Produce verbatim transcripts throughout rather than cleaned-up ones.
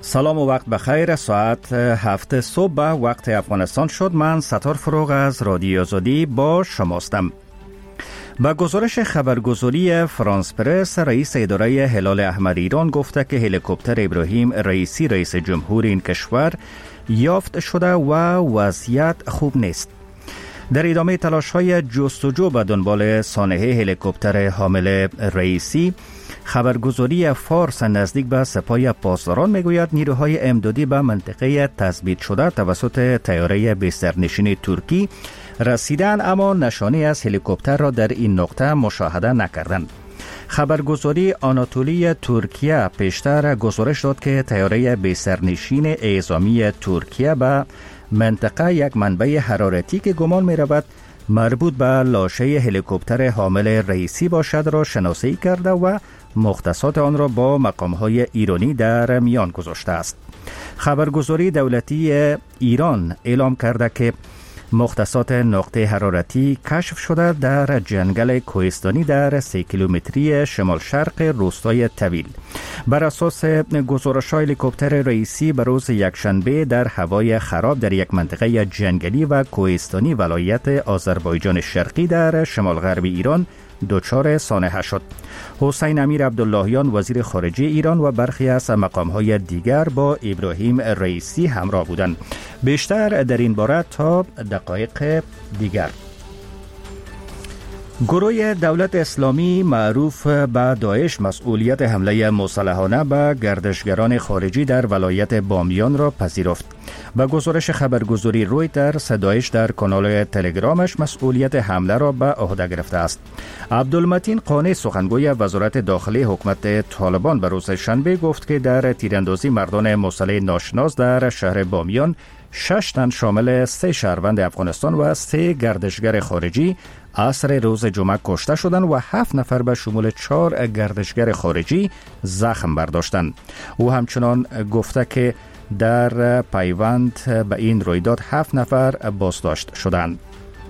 سلام و وقت بخیر. ساعت هفت صبح وقت افغانستان شد. من ستار فروغ از رادیو آزادی با شماستم. با گزارش خبرگزاری فرانس پرس، رئیس اداره هلال احمر ایران گفته که هلیکوپتر ابراهیم رئیسی رئیس جمهور این کشور یافت شده و وضعیت خوب نیست. در ادامه تلاش‌های جستجو به دنبال سانحه هلیکوپتر حامل رئیسی، خبرگزاری فارس نزدیک به سپاه پاسداران میگوید نیروهای امدادی به منطقه تثبیت شده توسط طیاره بسترنشین ترکی رسیدند، اما نشانی از هلیکوپتر را در این نقطه مشاهده نکردند. خبرگزاری آناتولی ترکیه پیشتر گزارش داد که طیاره بسترنشین اعزامی ترکیه به منطقه یک منبع حرارتی که گمان می رود مربوط به لاشه هلیکوپتر حامل رئیسی باشد را شناسایی کرده و مختصات آن را با مقام‌های ایرانی در میان گذاشته است. خبرگزاری دولتی ایران اعلام کرده که مختصات نقطه حرارتی کشف شده در جنگل کوهستانی در سه کیلومتری شمال شرق روستای طویل. بر اساس گزارش هلیکوپتر رئیسی به روز یکشنبه در هوای خراب در یک منطقه جنگلی و کوهستانی ولایت آذربایجان شرقی در شمال غرب ایران دچار سانحه شد. حسین امیر عبداللهیان وزیر خارجه ایران و برخی از مقام‌های دیگر با ابراهیم رئیسی همراه بودند. بیشتر در این باره تا دقایق دیگر. گروه دولت اسلامی معروف به داعش مسئولیت حمله مسلحانه به گردشگران خارجی در ولایت بامیان را پذیرفت. با گزارش خبرگزاری رویترز، داعش در کانال تلگرامش مسئولیت حمله را به عهده گرفته است. عبدالمتین قانی سخنگوی وزارت داخلی حکومت طالبان به روز شنبه گفت که در تیراندازی مردان مسلح ناشناس در شهر بامیان شش تن شامل سه شهروند افغانستان و سه گردشگر خارجی عصر روز جمعه کشته شدند و هفت نفر به شمول چهار گردشگر خارجی زخم برداشتند. او همچنان گفته که در پیوند به این رویداد هفت نفر بازداشت شدند.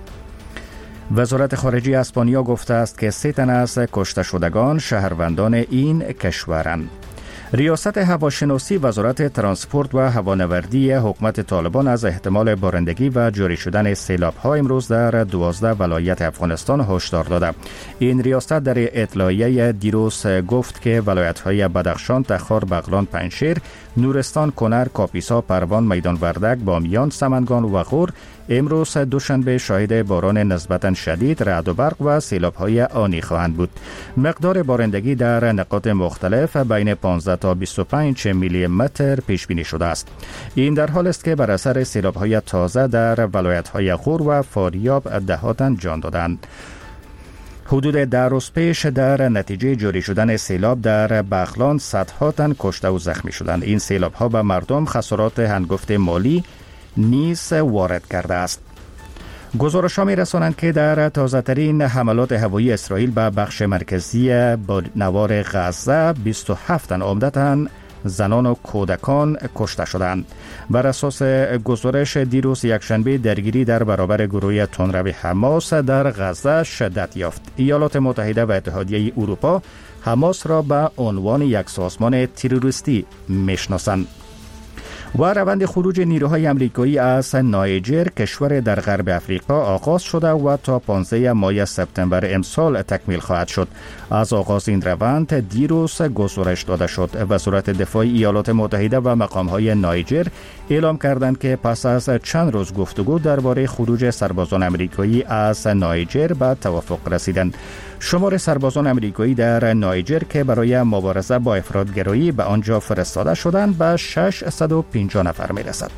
وزارت خارجه اسپانیا گفته است که سه تن از کشته شدگان شهروندان این کشورند. ریاست هواشناسی وزارت ترانسپورت و هوانوردی حکومت طالبان از احتمال بارندگی و جاری شدن سیلاب‌ها امروز در دوازده ولایت افغانستان هشدار داده. این ریاست در اطلاعیه دیروز گفت که ولایت‌های بدخشان، تخار، بغلان، پنجشیر، نورستان، کنر، کاپیسا، پروان، میدان وردک، بامیان، سمنگان و غور امروز دوشنبه شاهد باران نسبتاً شدید، رعد و برق و سیلاب‌های آنی خواهند بود. مقدار بارندگی در نقاط مختلف بین پانزده تا بیست و پنج میلی متر پیش بینی شده است. این در حال است که بر اثر سیلاب‌های تازه در ولایت‌های غور و فاریاب ده‌ها تن جان دادند. حدود ده روز پیش در نتیجه جاری شدن سیلاب در بغلان صدها تن کشته و زخمی شدند. این سیلاب‌ها به مردم خسارات هنگفت مالی نیز وارد کرده است. گزارش‌ها می‌رسانند که در تازه‌ترین حملات هوایی اسرائیل به بخش مرکزی با نوار غزه بیست و هفت تن عمدتاً زنان و کودکان کشته شدند. بر اساس گزارش دیروز یکشنبه درگیری در برابر گروه تندرو حماس در غزه شدت یافت. ایالات متحده و اتحادیه اروپا حماس را به عنوان یک سازمان تروریستی میشناسند. و روند خروج نیروهای امریکایی از نایجر، کشور در غرب افریقا، آغاز شده و تا پانزده ماه سپتامبر امسال تکمیل خواهد شد. از آغاز این روند دیروز گزارش داده شد. وزارت دفاع ایالات متحده و مقام‌های نایجر اعلام کردند که پس از چند روز گفتگو درباره خروج سربازان امریکایی از نایجر به توافق رسیدند. شمار سربازان امریکایی در نایجر که برای مبارزه با افراط‌گرایی به آنجا فرستاده شدند به ششصد و پنجاه نفر می‌رسد.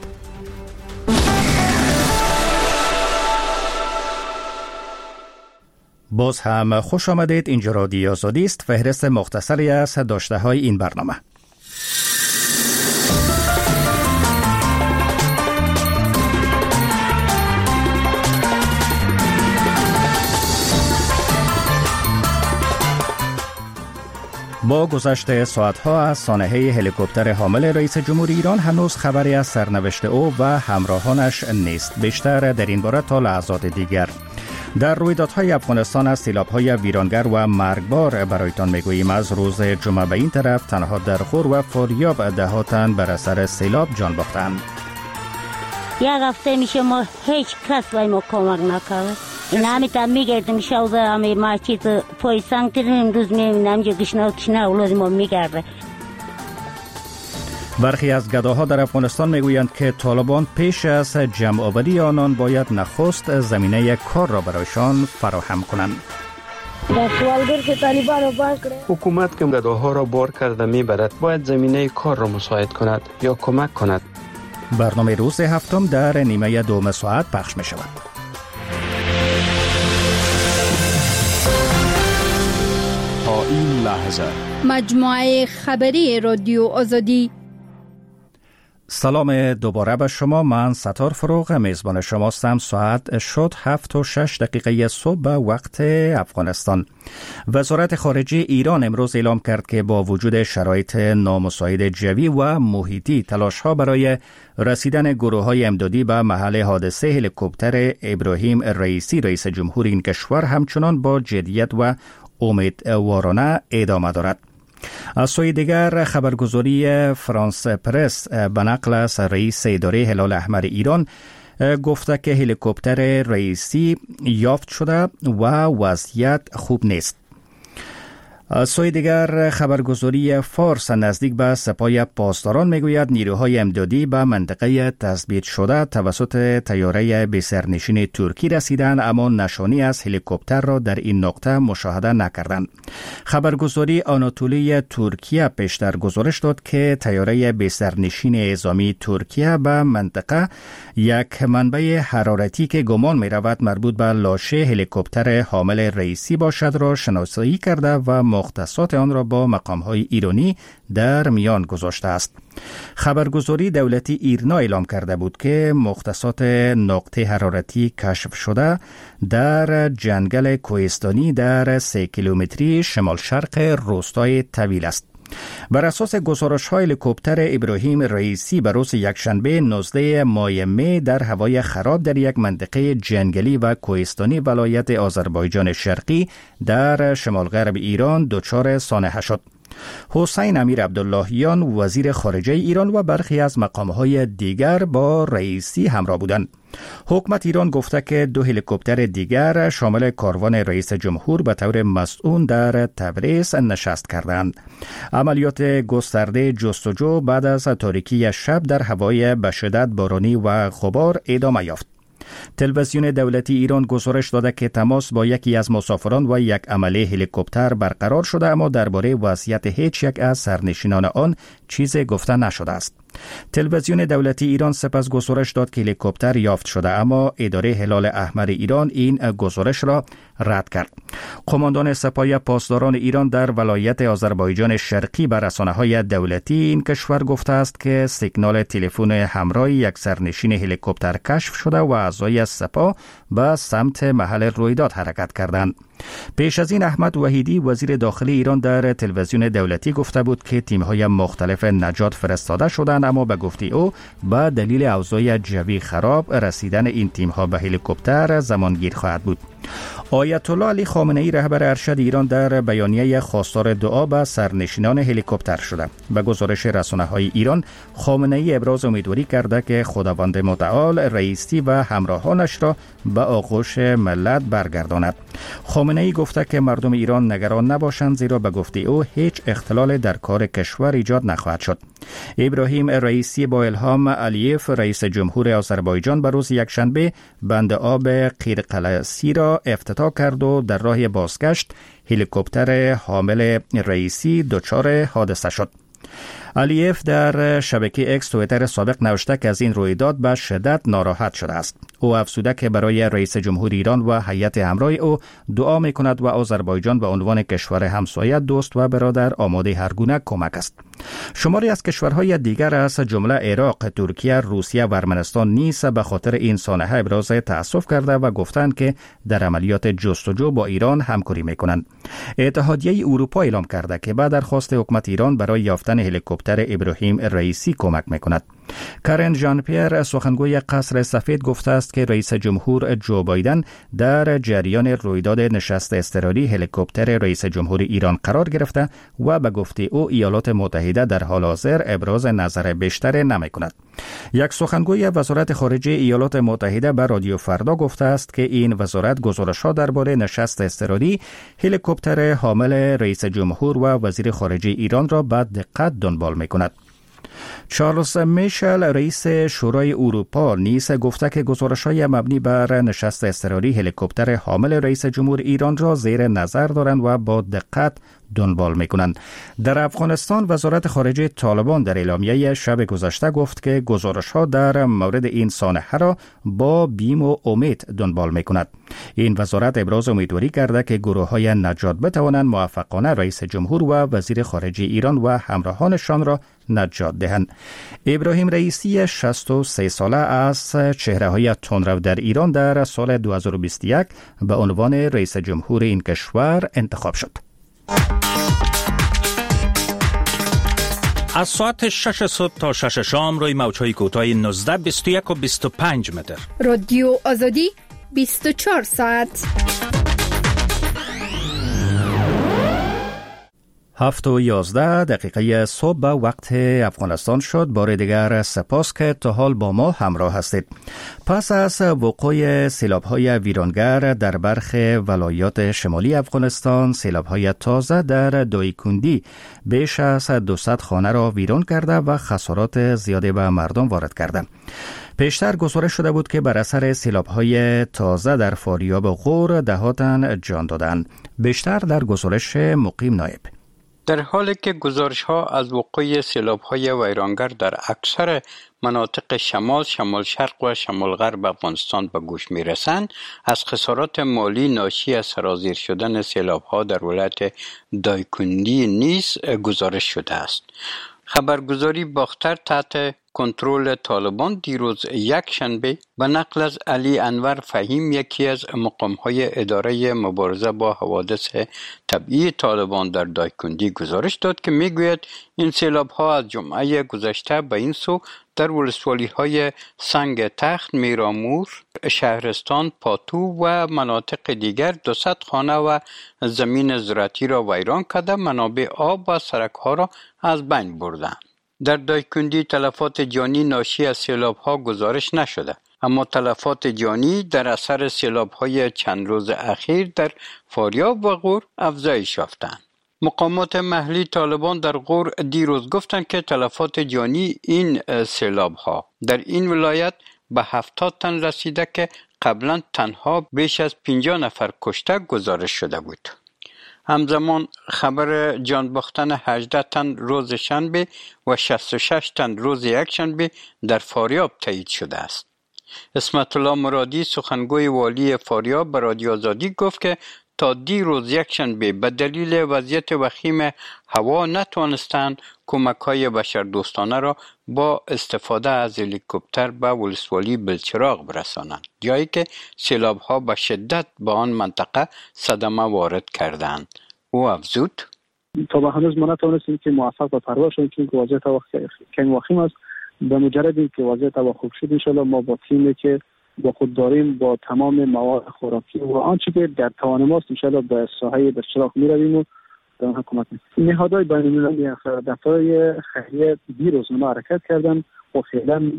باز هم خوش آمدید. اینجا رادیو آزادی است. فهرست مختصری از داشته‌های این برنامه. با گذشت ساعتها از سانحه هلیکوپتر حامل رئیس جمهور ایران هنوز خبری از سرنوشت او و همراهانش نیست. بیشتر در این باره تا لحظات دیگر. در رویدادهای افغانستان از سیلاب‌های ویرانگر و مرگبار برایتان میگوییم. از روز جمعه به این طرف تنها در غور و فاریاب ده تن بر اثر سیلاب جان باختند. یک هفته میشه ما هیچ کس به ما کمک نکرد. این همیتا میگردیم شوزه همی ما چیز پای سنگ کردیم امروز میبینم که گشنه کشنه اولاد ما میگرده. برخی از گداها در افغانستان میگویند که طالبان پیش از جمع آوری آنان باید نخست زمینه کار را برایشان فراهم کنند. حکومت که گداها را بار کرده میبرد باید زمینه کار را مساعد کند یا کمک کند. برنامه روز هفتم در نیمه دوم ساعت پخش می شود. تا این لحظه مجموعه خبری رادیو آزادی. سلام دوباره به شما. من ستار فروغ میزبان شماستم. ساعت شد هفت و شش دقیقه صبح به وقت افغانستان. وزارت خارجه ایران امروز اعلام کرد که با وجود شرایط نامساعد جوی و محیطی تلاش‌ها برای رسیدن گروه‌های امدادی به محل حادثه هلیکوپتر ابراهیم رئیسی رئیس جمهور این کشور همچنان با جدیت و امیدوارانه ادامه دارد. از سوی دیگر خبرگزاری فرانس پرس به نقل از رئیس اداره هلال احمر ایران گفته که هلیکوپتر رئیسی یافت شده و وضعیت خوب نیست. از سوی دیگر خبرگزاری فارس نزدیک به سپاه پاسداران میگوید نیروهای امدادی به منطقه تثبیت شده توسط طیاره بی‌سرنشین ترکی رسیدند، اما نشانی از هلیکوپتر را در این نقطه مشاهده نکردند. خبرگزاری آناتولی ترکیه پیشتر گزارش داد که طیاره بی‌سرنشین نظامی ترکیه به منطقه یک منبع حرارتی که گمان می رود مربوط به لاشه هلیکوپتر حامل رئیسی باشد را شناسایی کرده و مختصات آن را با مقام‌های ایرانی در میان گذاشته است. خبرگزاری دولتی ایرنا اعلام کرده بود که مختصات نقطه حرارتی کشف شده در جنگل کوهستانی در سه کیلومتری شمال شرق روستای طویل است. بر اساس گزارش‌های هلیکوپتر ابراهیم رئیسی به روز یکشنبه نوزده ماه می در هوای خراب در یک منطقه جنگلی و کوهستانی ولایت آذربایجان شرقی در شمال غرب ایران دچار سانحه شد. حسین امیر عبداللهیان وزیر خارجه ایران و برخی از مقام‌های دیگر با رئیسی همراه بودند. حکومت ایران گفته که دو هلیکوپتر دیگر شامل کاروان رئیس جمهور به طور مسئول در تبریز نشست کردند. عملیات گسترده جستجو بعد از تاریکی شب در هوای به شدت بارانی و غبار ادامه یافت. تلویزیون دولتی ایران گزارش داده که تماس با یکی از مسافران و یک عمله هلیکوپتر برقرار شده، اما درباره وضعیت هیچ یک از سرنشینان آن چیزی گفته نشده است. تلویزیون دولتی ایران سپس گزارش داد که هلیکوپتر یافت شده، اما اداره هلال احمر ایران این گزارش را رد کرد. قماندان سپاه پاسداران ایران در ولایت آذربایجان شرقی بر رسانه‌های دولتی این کشور گفته است که سیگنال تلفن همراه یک سرنشین هلیکوپتر کشف شده و اعضای سپاه به سمت محل رویداد حرکت کردند. پیش از این احمد وحیدی وزیر داخلی ایران در تلویزیون دولتی گفته بود که تیم‌های مختلف نجات فرستاده شدند، اما به گفته او به دلیل اوضاع جوی خراب رسیدن این تیم‌ها به هلیکوپتر زمانگیر خواهد بود. آیت الله علی خامنه‌ای رهبر ارشد ایران در بیانیه خواستار دعا به سرنشینان هلیکوپتر شده. به گزارش رسانه‌های ایران، خامنه‌ای ابراز امیدواری کرده که خداوند متعال رئیسی و همراهانش را به آغوش ملت برگرداند. خامنه‌ای گفته که مردم ایران نگران نباشند، زیرا به گفته او هیچ اختلال در کار کشور ایجاد نخواهد شد. ابراهیم رئیسی با الهام علیف رئیس جمهور آذربایجان به روز یکشنبه بند آب قیرقلسی را افتتاح کرد و در راه بازگشت هلیکوپتر حامل رئیسی دچار حادثه شد. علیف در شبکه اکس تویتر سابق نوشته که از این رویداد به شدت ناراحت شده است. او افزوده که برای رئیس جمهور ایران و هیئت همراه او دعا می‌کند و آذربایجان به عنوان کشور همسایه، دوست و برادر آماده هر گونه کمک است. شماری از کشورهای دیگر از جمله عراق، ترکیه، روسیه و ارمنستان نیز به خاطر این سانحه ابراز تأسف کرده و گفتند که در عملیات جستجو با ایران همکاری می‌کنند. اتحادیه اروپا اعلام کرده که به درخواست حکومت ایران برای یافتن هلیکوپتر ابراهیم رئیسی کمک می‌کند. کارین ژان پیر سخنگوی قصر سفید گفته است که رئیس جمهور جو بایدن در جریان رویداد نشست اضطراری هلیکوپتر رئیس جمهور ایران قرار گرفته و به گفته او ایالات متحده در حال حاضر ابراز نظر بیشتر نمی کند. یک سخنگوی وزارت خارجه ایالات متحده به رادیو فردا گفته است که این وزارت گزارش‌ها درباره نشست اضطراری هلیکوپتر حامل رئیس جمهور و وزیر خارجه ایران را به دقت دنبال می کند. چارلز میشل رئیس شورای اروپا نیز گفته که گزارش‌های مبنی بر نشست اضطراری هلیکوپتر حامل رئیس جمهور ایران را زیر نظر دارند و با دقت دنبال می‌کنند. در افغانستان وزارت خارجه طالبان در اعلامیه شب گذشته گفت که گزارش‌ها در مورد این سانحه را با بیم و امید دنبال می‌کند. این وزارت ابراز امیدواری کرده که گروه‌های نجات بتوانند موفقانه رئیس جمهور و وزیر خارجه ایران و همراهانشان را نجات دهند. ابراهیم رئیسی شصت و سه ساله از چهره‌های تندرو در ایران در سال دو هزار و بیست و یک به عنوان رئیس جمهور این کشور انتخاب شد. از ساعت شش صبح تا شش شام روی موج‌های کوتاه نوزده، بیست و یک و بیست و پنج متر. رادیو آزادی بیست و چهار ساعت. هفت و یازده دقیقه صبح به وقت افغانستان شد. بار دیگر سپاس که تا حال با ما همراه هستید. پس از وقوع سیلاب‌های ویرانگر در برخی ولایات شمالی افغانستان، سیلاب‌های تازه در دایکندی بیش از دویست خانه را ویران کرده و خسارات زیادی به مردم وارد کرده. پیشتر گزارش شده بود که بر اثر سیلاب‌های تازه در فاریاب و غور ده تن جان دادند. بیشتر در گزارش مقیم نایب. در حالی که گزارش‌ها از وقوع سیلاب‌های ویرانگر در اکثر مناطق شمال، شمال شرق و شمال غرب افغانستان به گوش می‌رسند، از خسارات مالی ناشی از سرازیر شدن سیلاب‌ها در ولایت دایکندی نیز گزارش شده است. خبرگزاری باختر تحت کنترل طالبان دیروز یک شنبه به نقل از علی انور فهیم، یکی از مقام‌های اداره مبارزه با حوادث طبیعی طالبان در دایکندی، گزارش داد که میگوید این سیلاب‌ها از جمعه گذشته به این سو در ولسوالی‌های سنگ تخت، میرامور، شهرستان، پاتو و مناطق دیگر دویست خانه و زمین زراعتی را ویران کرده، منابع آب و سرک‌ها را از بین بردند. در دایکندی تلفات جانی ناشی از سیلاب‌ها گزارش نشده، اما تلفات جانی در اثر سیلاب‌های چند روز اخیر در فاریاب و غور افزایش یافتند. مقامات محلی طالبان در غور دیروز گفتند که تلفات جانی این سیلاب‌ها در این ولایت به هفتاد تن رسیده که قبلا تنها بیش از پنجاه نفر کشته گزارش شده بود. همزمان خبر جان باختن هجده تن روز شنبه و شصت و شش تن روز یکشنبه در فاریاب تایید شده است. اسمت الله مرادی سخنگوی والی فاریاب به رادیو آزادی گفت که تا دیروز یکشنبه به دلیل وضعیت وخیم هوا نتوانستند کمک‌های بشردوستانه را با استفاده از هلیکوپتر به ولسوالی بلچراغ برسانند، جایی که سیلاب‌ها به شدت به آن منطقه صدمه وارد کردند. او افزود: تا به هنوز ما نتوانستیم که موفق به پرواز شدیم چون وضعیت هوا کمی وخیم است. به مجرد اینکه وضعیت هوا خوب شد، انشالله ما با تیمی که با خود داریم با تمام مواد خوراکی و آنچه که در توان ماست انشالله به ساحه بلچراغ می‌رویم و به آنها کمک می‌کنیم. نهادهای بین‌المللی دفترهای خیریه دیروز ما حرکت کردن و فعلا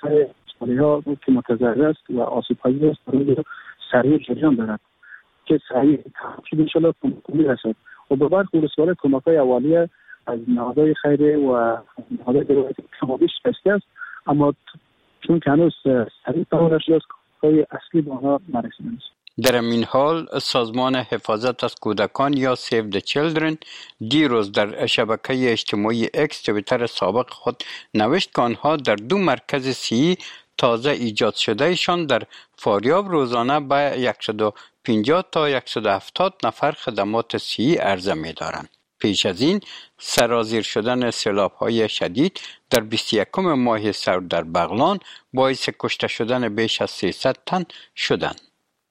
سالی‌ها که متضرر است و آسیب‌پذیر است برای سریع جریان دارد که سریع تحقیق انشالله کمک می‌رسد و به برخی ولسوالی کمک‌های اولیه از نهادهای خیریه و نهادهای دولتی کمابیش بسته است، اما چون که هنوز سریع تمام نشده است کمک‌های اصلی به آنها نرسیده است. در این حال سازمان حفاظت از کودکان یا سیو د چیلدرن دیروز در شبکه اجتماعی اکس توییتر سابق خود نوشت که آنها در دو مرکز صحی تازه ایجاد شدهشان در فاریاب روزانه به صد و پنجاه تا صد و هفتاد نفر خدمات صحی عرضه می‌دارند. پیش از این سرازیر شدن سیلاب‌های شدید در بیست و یکم ماه سرد در بغلان باعث کشته شدن بیش از سیصد تن شدند.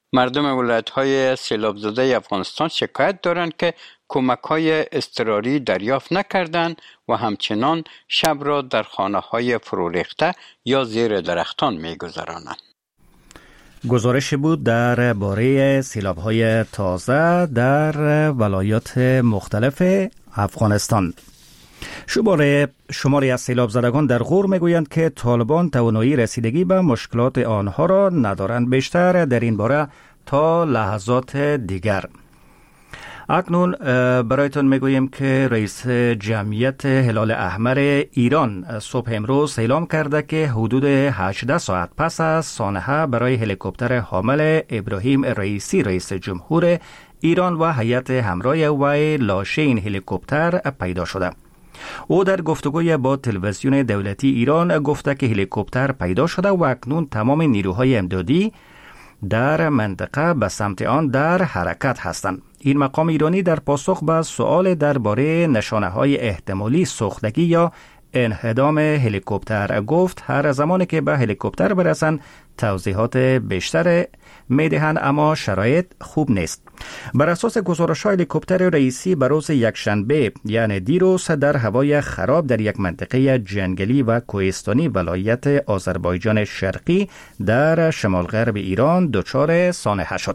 مردم ولایت‌های سیلاب زده افغانستان شکایت دارند که کمک‌های اضطراری دریافت نکردند و همچنان شب را در خانه‌های فرو ریخته یا زیر درختان می‌گذرانند. گزارش بود در باره سیلاب‌های تازه در ولایات مختلف افغانستان. شماره شماری از سیلاب زدگان در غور میگویند که طالبان توانایی رسیدگی به مشکلات آنها را ندارند. بیشتر در این باره تا لحظات دیگر. اکنون برایتان میگوییم که رئیس جمعیت هلال احمر ایران صبح امروز اعلام کرده که حدود هجده ساعت پس از سانحه برای هلیکوپتر حامل ابراهیم رئیسی رئیس جمهور ایران و هیئت همراه وی لاشه این هلیکوپتر پیدا شده. او در گفتگوی با تلویزیون دولتی ایران گفته که هلیکوپتر پیدا شده و اکنون تمام نیروهای امدادی در منطقه به سمت آن در حرکت هستند. این مقام ایرانی در پاسخ به سؤال درباره نشانه‌های احتمالی سوختگی یا انهدام هلیکوپتر گفت هر زمانی که به هلیکوپتر برسند توضیحات بیشتر میدهند، اما شرایط خوب نیست. بر اساس گزارش هلیکوپتر رئیسی بر روز یکشنبه یعنی دیروز در هوای خراب در یک منطقه جنگلی و کوهستانی ولایت آذربایجان شرقی در شمال غرب ایران دچار سانحه شد.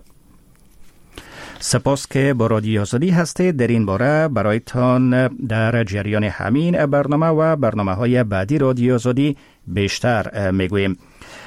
سپاس که با رادیو آزادی هستید. در این باره برایتان در جریان همین برنامه و برنامه های بعدی رادیو آزادی بیشتر میگوییم.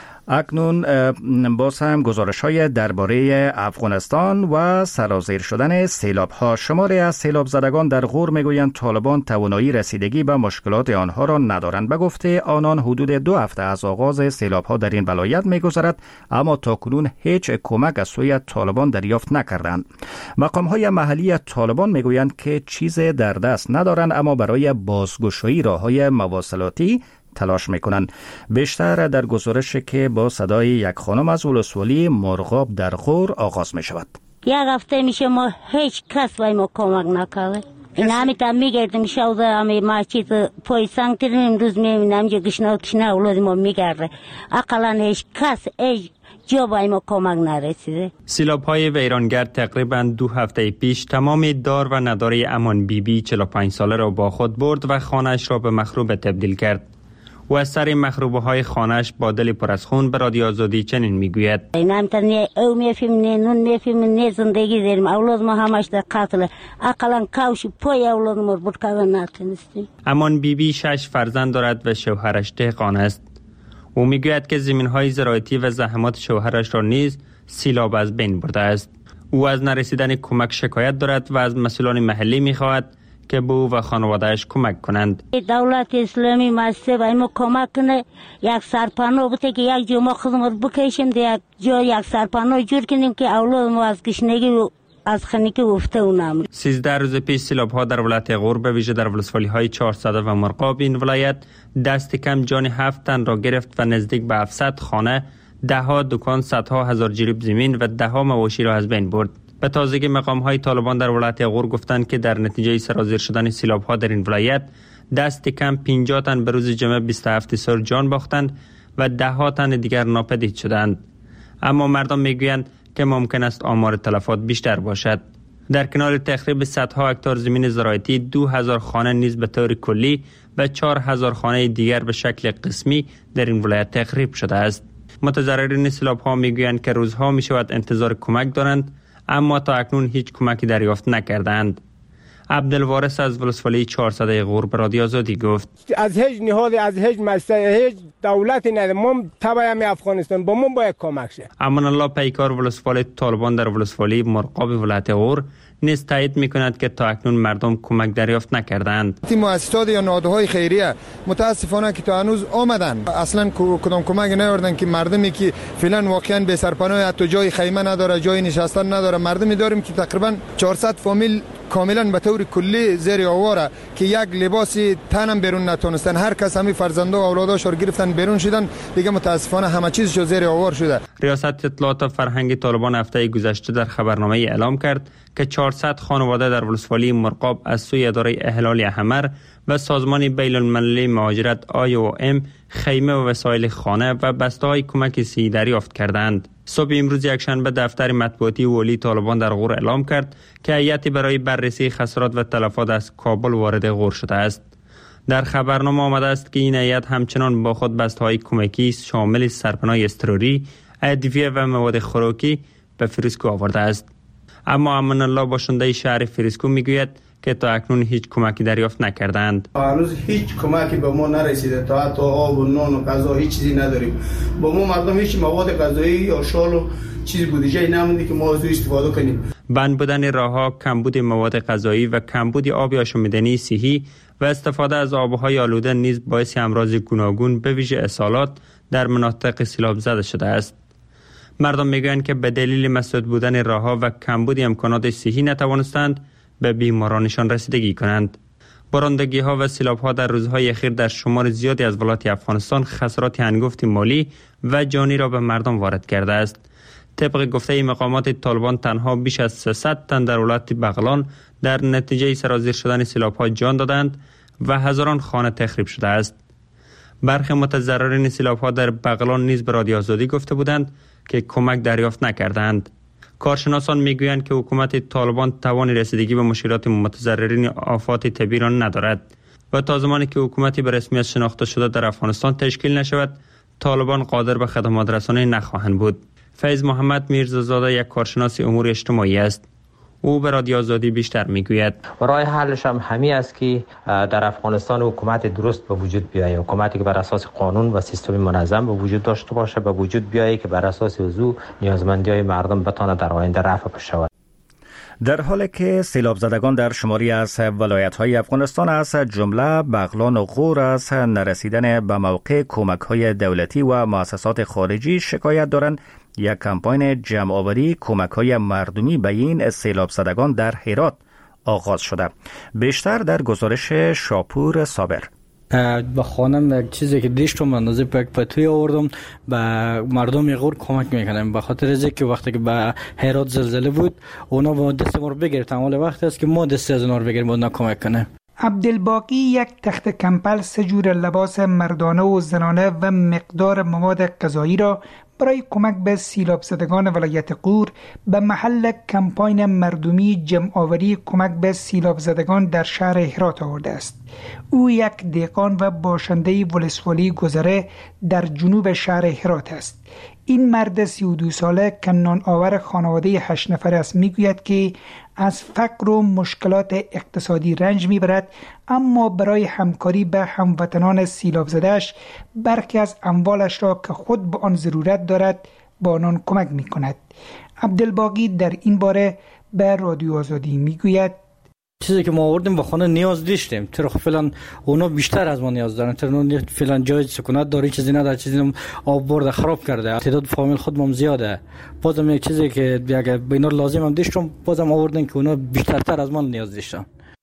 اکنون باز هم گزارش های درباره افغانستان و سرازیر شدن سیلاب ها. شماری از سیلاب زدگان در غور میگویند طالبان توانایی رسیدگی به مشکلات آنها را ندارند. به گفته آنان حدود دو هفته از آغاز سیلاب ها در این ولایت میگذرد، اما تاکنون هیچ کمک از سوی طالبان دریافت نکردند. مقام های محلی طالبان میگویند که چیز در دست ندارند، اما برای بازگشایی راه های مواصلاتی تلاش میکنند. بیشتر در گزارش که با صدای یک خانم از ولسوالی مرغاب در غور آغاز می شود. یک هفته میشه ما هیچ کس وای ما کمک نکرده. این همیتا میگردیم شوزه همی مسجد پای سنگترین امروز میبینم که گشنه کشنه اولاد ما میگرده. اقلا هیچ کس هیچ جا وای ما کمک نرسیده. سیلاب های ویرانگر تقریبا دو هفته پیش تمام دار و نداره امان بی بی چهل و پنج ساله را با خود برد و خانهش را به مخروبه تبدیل کرد. و از سر مخروبه های خانهش با دل پر از خون به رادیو آزادی چنین میگوید: نمیتونم نه او میفیم نه نون میفیم نه زندگی داریم. اولاد ما همش در قتل. اقلا کاوش پای اولاد ما برد کردن نتونستیم. امان بی بی شش فرزند دارد و شوهرش دهقان است. او میگوید که زمین های زراعتی و زحمات شوهرش را نیز سیلاب از بین برده است. او از نرسیدن کمک شکایت دارد و از مسئولان محلی میخواهد که به او و خانوادهش کمک کنند. دولت اسلامی مسته باید ما کمک کنه، یک سرپناه بوده که یک جا ما خدمت بکشیم، یک جا یک سرپناه جور کنیم که اولاد ما از گشنگی و از خنکی افته و نمونه. سیزده روز پیش سیلاب ها در ولایت غور به ویژه در ولسوالی های چهارصد و مرغاب این ولایت دست کم جان هفت تن را گرفت و نزدیک به هفتصد خانه، ده ها دکان، صدها هزار جریب زمین و ده ها مواشی را از بین برد. به تازگی مقام های طالبان در ولایت غور گفتند که در نتیجه سرازیر شدن سیلاب ها در این ولایت دست کم پنجاه تن به روز جمعه بیست و هفت سر جان باختند و ده ها تن دیگر ناپدید شدند. اما مردم میگویند که ممکن است آمار تلفات بیشتر باشد. در کنار تخریب صدها هکتار زمین زراعتی، دو هزار خانه نیز به طور کلی و چهار هزار خانه دیگر به شکل قسمی در این ولایت تخریب شده است. متضررین سیلاب ها میگویند که روزها می شود انتظار کمک دارند، اما تا اکنون هیچ کمکی دریافت نکردند. عبدالوارث از ولسوالی چهارصد غور به رادیو آزادی گفت: از هیچ نهاد، از هیچ مؤسسه، هیچ دولتی نداره. ما تبع افغانستان با ما باید کمک شه. امان الله پیکار ولسوالی طالبان در ولسوالی مرغاب ولایت غور نیز تایید میکند که تا اکنون مردم کمک دریافت نکردند. مؤسسات یا نهادهای خیریه متاسفانه که تا هنوز آمدن اصلا کدام کمک نیاوردن که مردمی که فعلا واقعا به سرپناه حتی جای خیمه نداره، جای نشستن نداره، مردمی داریم که تقریبا چهارصد فامیل کاملا به طور کلی زیر آواره که یک لباس تنم بیرون نتونستن. هر کس همین فرزنده و اولاداش رو گرفتن بیرون شدن، دیگه متاسفانه همه چیزشو زیر آوار شده. ریاست اطلاعات و فرهنگ طالبان هفته گذشته در خبرنامه اعلام کرد که چهارصد خانواده در ولسوالی مرغاب از سوی اداره احلال احمر و سازمان بین المللی مهاجرت آی او ام خیمه و وسایل خانه و بسته‌های کمک صحی دریافت کردند. صبح امروز یکشنبه دفتر مطبوعاتی والی طالبان در غور اعلام کرد که هیئتی برای بررسی خسارات و تلفات از کابل وارد غور شده است. در خبرنامه آمده است که این هیئت همچنان با خود بسته‌های کمکی شامل سرپناه اضطراری، ادویه و مواد خوراکی به فریسکو آورده است. اما امان الله باشنده شهر فریسکو میگوید که تا اکنون هیچ کمکی دریافت نکردند. هنوز هیچ کمکی به ما نرسیده، تا حتی آب و نان و غذا هیچ چیزی نداریم. با ما مردم هیچ مواد غذایی یا شال و چیزی بودجه نمونده که ما از او استفاده کنیم. بند بودن راه‌ها، کمبود مواد غذایی و کمبود آب آشامیدنی صحی و استفاده از آبهای آلوده نیز باعث امراض گوناگون به ویژه اسهالات در مناطق سیلاب زده شده است. مردم میگویند که به دلیل مسدود بودن راه‌ها و کمبود امکانات صحی نتوانستند به بیمارانشان رسیدگی کنند. بارندگی‌ها و سیلاب‌ها در روزهای اخیر در شمار زیادی از ولایات افغانستان خسارات هنگفت مالی و جانی را به مردم وارد کرده است. طبق گفته مقامات طالبان تنها بیش از سیصد تن در ولایت بغلان در نتیجه سرازیر شدن سیلاب‌ها جان دادند و هزاران خانه تخریب شده است. برخی متضررین سیلاب‌ها در بغلان نیز به رادیو آزادی گفته بودند که کمک دریافت نکردند. کارشناسان میگویند که حکومت طالبان توان رسیدگی به مشکلات متضررین آفات طبیعی را ندارد و تا زمانی که حکومتی به رسمیت شناخته شده در افغانستان تشکیل نشود، طالبان قادر به خدمات رسانی نخواهند بود. فیض محمد میرزازاده یک کارشناس امور اجتماعی است. او به رادیو آزادی بیشتر میگوید. راه حلش هم همین است که در افغانستان حکومت درست به وجود بیاید، حکومتی که بر اساس قانون و سیستم منظم به وجود داشته باشه، به وجود بیاید که بر اساس او نیازمندی‌های مردم بتونه در آینده رفع بشود. در حالی که سیلاب زدگان در شماری از ولایت‌های افغانستان از جمله بغلان و غور از نرسیدن به موقع کمک‌های دولتی و مؤسسات خارجی شکایت دارند، یک کمپاین جمع‌آوری کمک‌های مردمی به این سیلاب زدگان در هرات آغاز شده. بیشتر در گزارش شاپور صابر. به خانم یک چیزی که دیشتم اندازه پک پتوی آوردم به مردم غور کمک میکنم، به خاطر از که وقتی که به هرات زلزله بود اونا با دست ما رو بگیرن، حال وقتی است که ما دست از اونا رو بگیریم اونا کمک کنه. عبدالباقی یک تخت کمپل، سه جور لباس مردانه و زنانه و مقدار مواد غذایی را برای کمک به سیلاب زدگان ولایت غور به محل کمپاین مردمی جمع‌آوری کمک به سیلاب زدگان در شهر هرات آورده است. او یک دهقان و باشنده ولسوالی گذره در جنوب شهر هرات است. این مرد سی و دو ساله که نان آور خانواده هشت نفره است میگوید که از فقر و مشکلات اقتصادی رنج میبرد، اما برای همکاری به هموطنان سیلاب زدهش برخی از اموالش را که خود به آن ضرورت دارد با آنان کمک میکند. عبدالباقی در این باره به رادیو آزادی میگوید چیزی که ما آوردیم با خانه نیاز داشتیم، چرا فعلا اونا بیشتر از ما نیاز دارن، چرا فعلا جای سکونت داره، چیزی نداره، چیزی آب برده خراب کرده، تعداد فامیل خودمون زیاده، بازم یک چیزی که اگه به اینا لازم هم داشتم بازم آوردن که اونا بیشترتر از ما نیاز داشتن.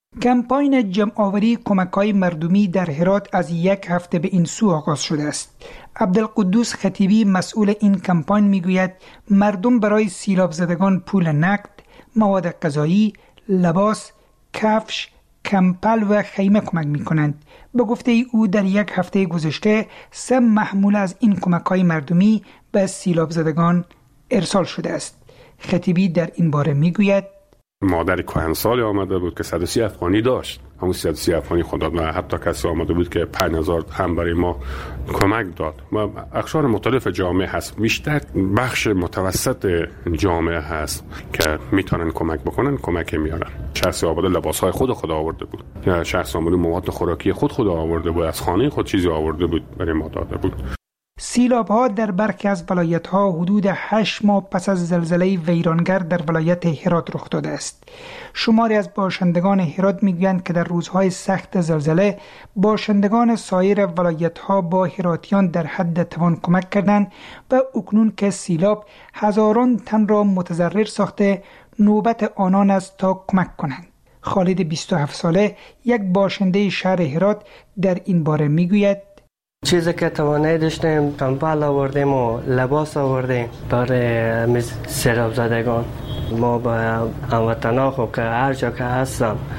کمپاین جمع‌آوری کمک‌های مردمی در هرات از یک هفته به این سو آغاز شده است. عبدالقدوس خطیبی مسئول این کمپاین میگوید مردم برای سیلاب زدگان پول نقد، مواد غذایی، لباس، کفش، کمپل و خیمه کمک می کنند. به گفته ای او در یک هفته گذشته سه محمول از این کمک‌های مردمی به سیلاب زدگان ارسال شده است. خطیبی در این باره می گوید مادر کهنسالی آمده بود که صد و سی افغانی داشت، همون صد و سی افغانی خود داد و حتی کسی آمده بود که پنج هزار هم برای ما کمک داد. و اقشار مختلف جامعه هست، بیشتر بخش متوسط جامعه هست که میتونن کمک بکنن، کمک میارن. شخص آورده لباسهای خود خود آورده بود، یا شخص آورده مواد خوراکی خود خود آورده بود، از خانه خود چیزی آورده بود برای ما داده بود. سیلاب ها در برخی از ولایت ها حدود هشت ماه پس از زلزله ویرانگر در ولایت هرات رخ داده است. شماری از باشندگان هرات میگویند که در روزهای سخت زلزله باشندگان سایر ولایت ها با هراتیان در حد توان کمک کردند و اکنون که سیلاب هزاران تن را متضرر ساخته نوبت آنان است تا کمک کنند. خالد بیست و هفت ساله یک باشنده شهر هرات در این باره میگوید چیزی که توانایی داشتیم کمپل آوردیم و لباس آوردیم برای سیلاب زدگان. ما با هموطنا خب که هر جا که هستم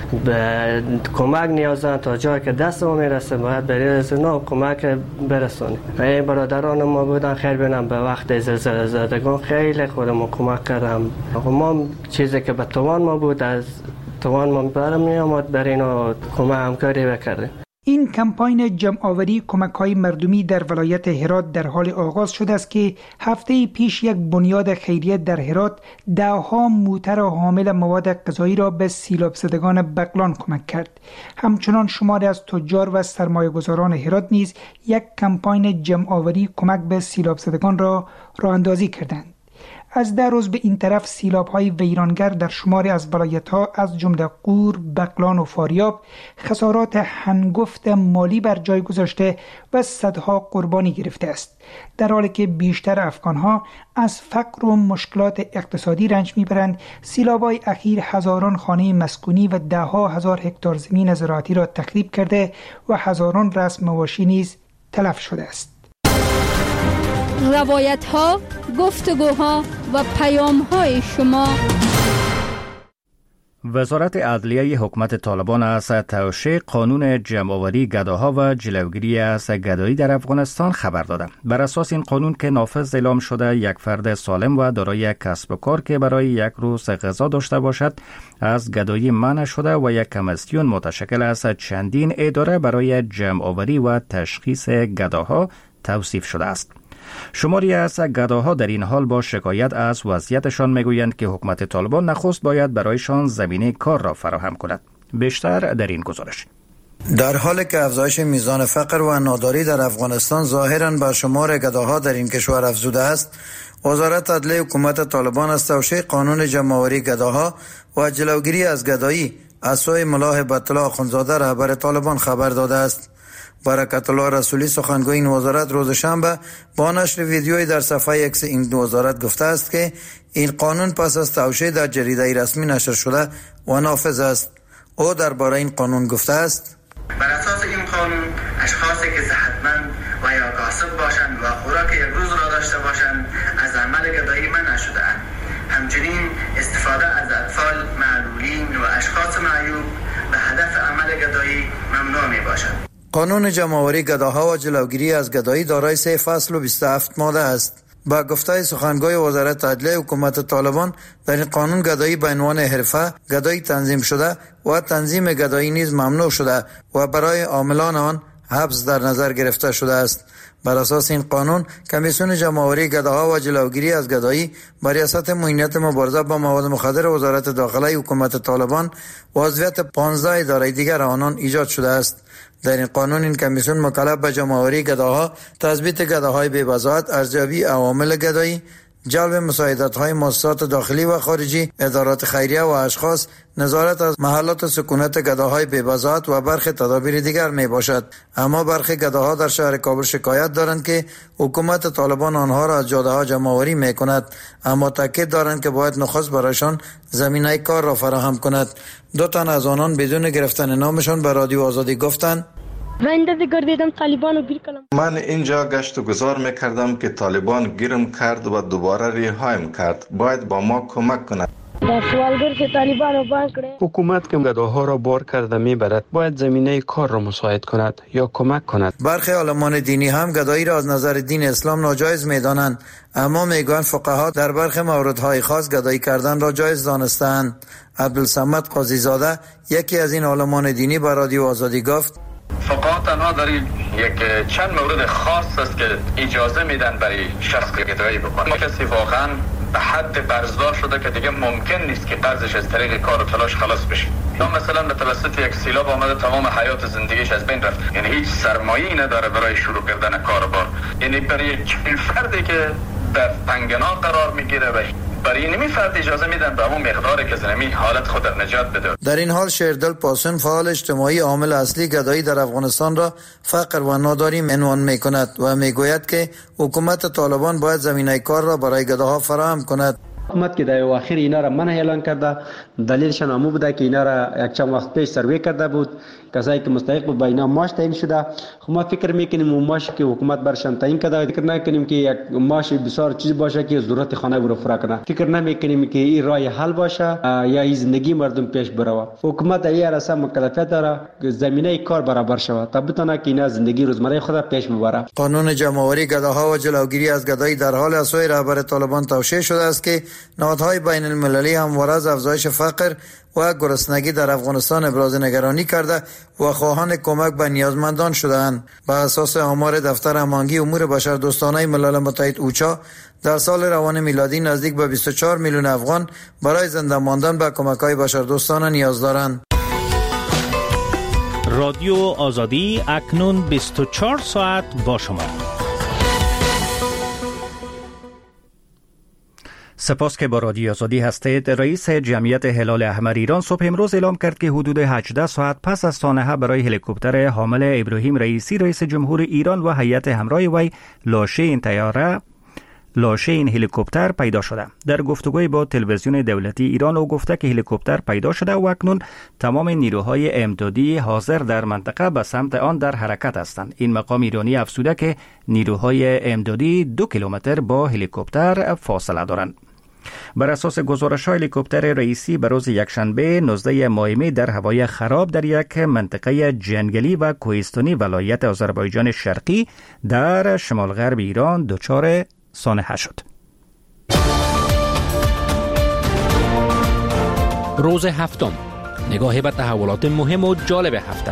به کمک نیاز دارن. تا جایی که دست ما میرسه باید برای اونا کمک برسونیم. این برادران ما بودن خیر بینم به وقت زلزله زدگان خیلی خودمون کمک کردم. ما چیزی که به توان ما بود از توان ما برم می آمد برای اینا کمک همکاری بکردیم. این کمپاین جمع‌آوری کمک‌های مردمی در ولایت هرات در حال آغاز شده است که هفته پیش یک بنیاد خیریه در هرات ده‌ها موتر حامل مواد غذایی را به سیلاب زدگان بغلان کمک کرد. همچنان شماری از تجار و سرمایه‌گذاران هرات نیز یک کمپاین جمع‌آوری کمک به سیلاب زدگان را راه اندازی کردند. از ده روز به این طرف سیلاب‌های ویرانگر در شماری از ولایت‌ها از جمله غور، بغلان و فاریاب خسارات هنگفت مالی بر جای گذاشته و صدها قربانی گرفته است، در حالی که بیشتر افغان‌ها از فقر و مشکلات اقتصادی رنج می‌برند. سیلاب‌های اخیر هزاران خانه مسکونی و ده‌ها هزار هکتار زمین زراعتی را تخریب کرده و هزاران رأس مواشی نیز تلف شده است. روایت ها، گفتگوها و پیام های شما. وزارت عدلیه حکومت طالبان از توشیح قانون جمع‌آوری گداها و جلوگیری از گدایی در افغانستان خبر داده. بر اساس این قانون که نافذ اعلام شده، یک فرد سالم و دارای کسب و کار که برای یک روز غذا داشته باشد از گدایی منع شده و یک کمیسیون متشکل از چندین اداره برای جمع‌آوری و تشخیص گداها توصیف شده است. شماری از گداها در این حال با شکایت از وضعیتشان میگویند که حکومت طالبان نخست باید برایشان زمینه کار را فراهم کند. بیشتر در این گزارش. در حالی که افزایش میزان فقر و ناداری در افغانستان ظاهراً بر شمار گداها در این کشور افزوده است، وزارت عدلیه حکومت طالبان از توشیح قانون جمع‌آوری گداها و جلوگیری از گدایی از سوی ملا هبت الله اخندزاده رهبر طالبان خبر داده است. برکت الله رسولی سخنگوی این وزارت روز شنبه با نشر ویدیویی در صفحه ایکس این وزارت گفته است که این قانون پس از توشیح در جریده رسمی نشر شده و نافذ است. او درباره این قانون گفته است: بر اساس این قانون اشخاصی که صحتمند و یا کاسب باشند و خوراک یک روز را داشته باشند از عمل گدایی منع شده‌اند. همچنین استفاده از اطفال معلولین و اشخاص معیوب به هدف عمل گدایی ممنوع می باشد. قانون جمع‌آوری گداها و جلوگیری از گدایی دارای سه فصل و بیست و هفت ماده است. با گفته سخنگوی وزارت عدلیه حکومت طالبان، در این قانون گدایی به عنوان حرفه، گدایی تنظیم شده و تنظیم گدایی نیز ممنوع شده و برای عاملان آن حبس در نظر گرفته شده است. بر اساس این قانون، کمیسیون جمع‌آوری گداها و جلوگیری از گدایی بر ریاست معینیت مبارزه با مواد مخدر وزارت داخله حکومت طالبان و عضویت پانزده اداره دیگر آنان ایجاد شده است. در این قانون این کمیسیون مکلف به جمع‌آوری گداها، تثبیت گداهای بی‌وضاحت، ارزیابی عوامل گدایی، جلب مساعدت‌های مؤسسات داخلی و خارجی، ادارات خیریه و اشخاص، نظارت از محلات سکونت گداهای بی‌وضاحت و برخی تدابیر دیگر می باشد. اما برخی گداها در شهر کابل شکایت دارند که حکومت طالبان آنها را از جاده‌ها جمع‌آوری می کند، اما تاکید دارند که باید نخست برایشان زمینه کار را فراهم کند. دو تن از آنان بدون گرفتن نامشان به رادیو آزادی گفتند: رنده دیگر دیدم طالبان رو گیر کنم. من اینجا گشت و گذار میکردم که طالبان گیرم کرد و دوباره ریهایم کرد. باید با ما کمک کند. در سوالگر که طالبان رو بان کنه. حکومت که گداها را بار کرده میبرد، باید زمینه کار را مساعد کند یا کمک کند. برخی عالمان دینی هم گدایی را از نظر دین اسلام ناجایز میدانند، اما میگویند فقها در برخی موردهای خاص گدایی کردن را جایز دانستند. عبدالصمد قاضی زاده، یکی از این عالمان دینی، به رادیو آزادی گفت: فقها تنها در یک چند مورد خاص است که اجازه میدن برای شخص گدایی بکنه. ما کسی واقعا به حد قرضدار شده که دیگه ممکن نیست که قرضش از طریق کار و تلاش خلاص بشه، یا مثلا به توسط یک سیلاب آمده تمام حیات زندگیش از بین رفت، یعنی هیچ سرمایه‌ای نداره برای شروع کردن کاروبار. یعنی برای یک فردی که در تنگنا قرار میگیره و برای اینمی فرد اجازه میدن به همون مقداری که زمین حالت خود در نجات بده. در این حال شیردل پاسون، فعال اجتماعی، عامل اصلی گدایی در افغانستان را فقر و ناداری عنوان میکند و میگوید که حکومت طالبان باید زمینه کار را برای گداها فراهم کند. حکومت که در اواخر اینا را منع اعلان کرده، دلیلش هم بوده که اینا را یک چند وقت پیش سروی کرده بود، کسایی که مستحق بود با اینا معاش تعیین شده. خب ما فکر میکنیم اون معاشی که حکومت برشان تعیین کرده، فکر نکنیم که یک معاش بسیار چیز باشه که ضرورت خانه رو فرا کنه. فکر نمیکنیم که این راه حل باشه یا این زندگی مردم پیش بره. حکومت ای راستا مکلفیت داره که زمینه کار برابر شود تا بتونه که اینا زندگی روزمره خود را پیش ببره. قانون جمع‌آوری گداها و جلوگیری از گدایی در حال از سوی رهبر طالبان توشیح شده است که نهادهای بین المللی همواره از افزایش فقر و گرسنگی در افغانستان ابراز نگرانی کرده و خواهان کمک به نیازمندان شده‌اند. بر اساس آمار دفتر هماهنگی امور بشردوستانه ملل متحد اوچا، در سال روان میلادی نزدیک به بیست و چهار میلیون افغان برای زنده ماندن به کمک‌های بشردوستانه نیاز دارند. رادیو آزادی اکنون بیست و چهار ساعت با شما. سپاس که با رادیو آزادی هستید. رئیس جمعیت هلال احمر ایران صبح امروز اعلام کرد که حدود هجده ساعت پس از سانحه برای هلیکوپتر حامل ابراهیم رئیسی رئیس جمهور ایران و هیئت همراه وی لاشه این طیاره لاشه این هلیکوپتر پیدا شده. در گفتگوی با تلویزیون دولتی ایران او گفته که هلیکوپتر پیدا شده و اکنون تمام نیروهای امدادی حاضر در منطقه به سمت آن در حرکت هستند. این مقام ایرانی افزوده که نیروهای امدادی دو کیلومتر با هلیکوپتر فاصله دارند. بر اساس گزارش هلیکوپتر رئیسی به روز یکشنبه نوزده ماه می در هوای خراب در یک منطقه جنگلی و کوهستانی ولایت آذربایجان شرقی در شمال غرب ایران دچار سانحه شد. روز هفتم، نگاه به تحولات مهم و جالب هفته.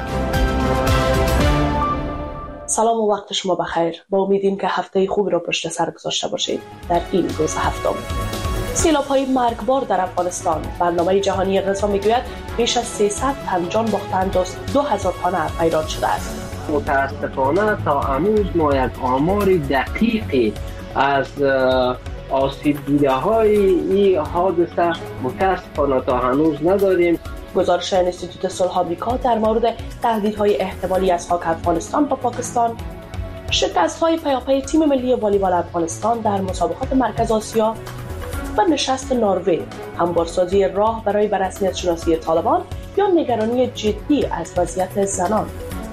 سلام و وقت شما بخیر. با امیدیم که هفته خوبی را پشت سر گذاشته باشید. در این روز هفتم، سیلاب‌های مرگبار در افغانستان. برنامه جهانی غذا میگوید بیش از سیصد تن جان باختند و دو هزار تن ویران شده است. متاسفانه تا هنوز ما یک آمار دقیقی از آسیب دیده های این حادثه متاسفانه تا هنوز نداریم. گزارش انستیتوت صلح آمریکا در مورد تهدیدهای احتمالی از خاک افغانستان با پاکستان، شکست‌های پیاپی تیم ملی والیبال افغانستان در مسابقات مرکز آسیا و نشست نروژ، هموارسازی راه برای به رسمیت شناسی طالبان یا نگرانی جدی از وضعیت زنان.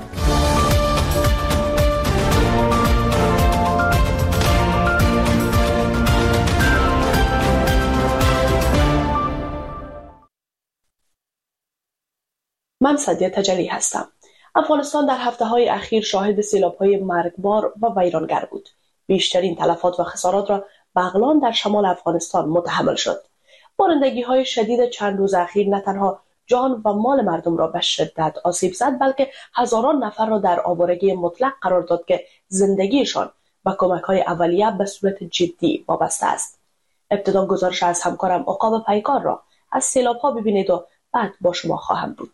من سدیه تجلی هستم. افغانستان در هفته‌های اخیر شاهد سیلاب‌های مرگبار و ویرانگر بود. بیشترین تلفات و خسارات را بغلان در شمال افغانستان متحمل شد. بارندگی‌های شدید چند روز اخیر نه تنها جان و مال مردم را به شدت آسیب زد، بلکه هزاران نفر را در آوارگی مطلق قرار داد که زندگیشان و کمک‌های اولیه به صورت جدی وابسته است. ابتدا گزارش از همکارم عقاب پیکار را از سیلاب‌ها ببینید و بعد با شما خواهم بود.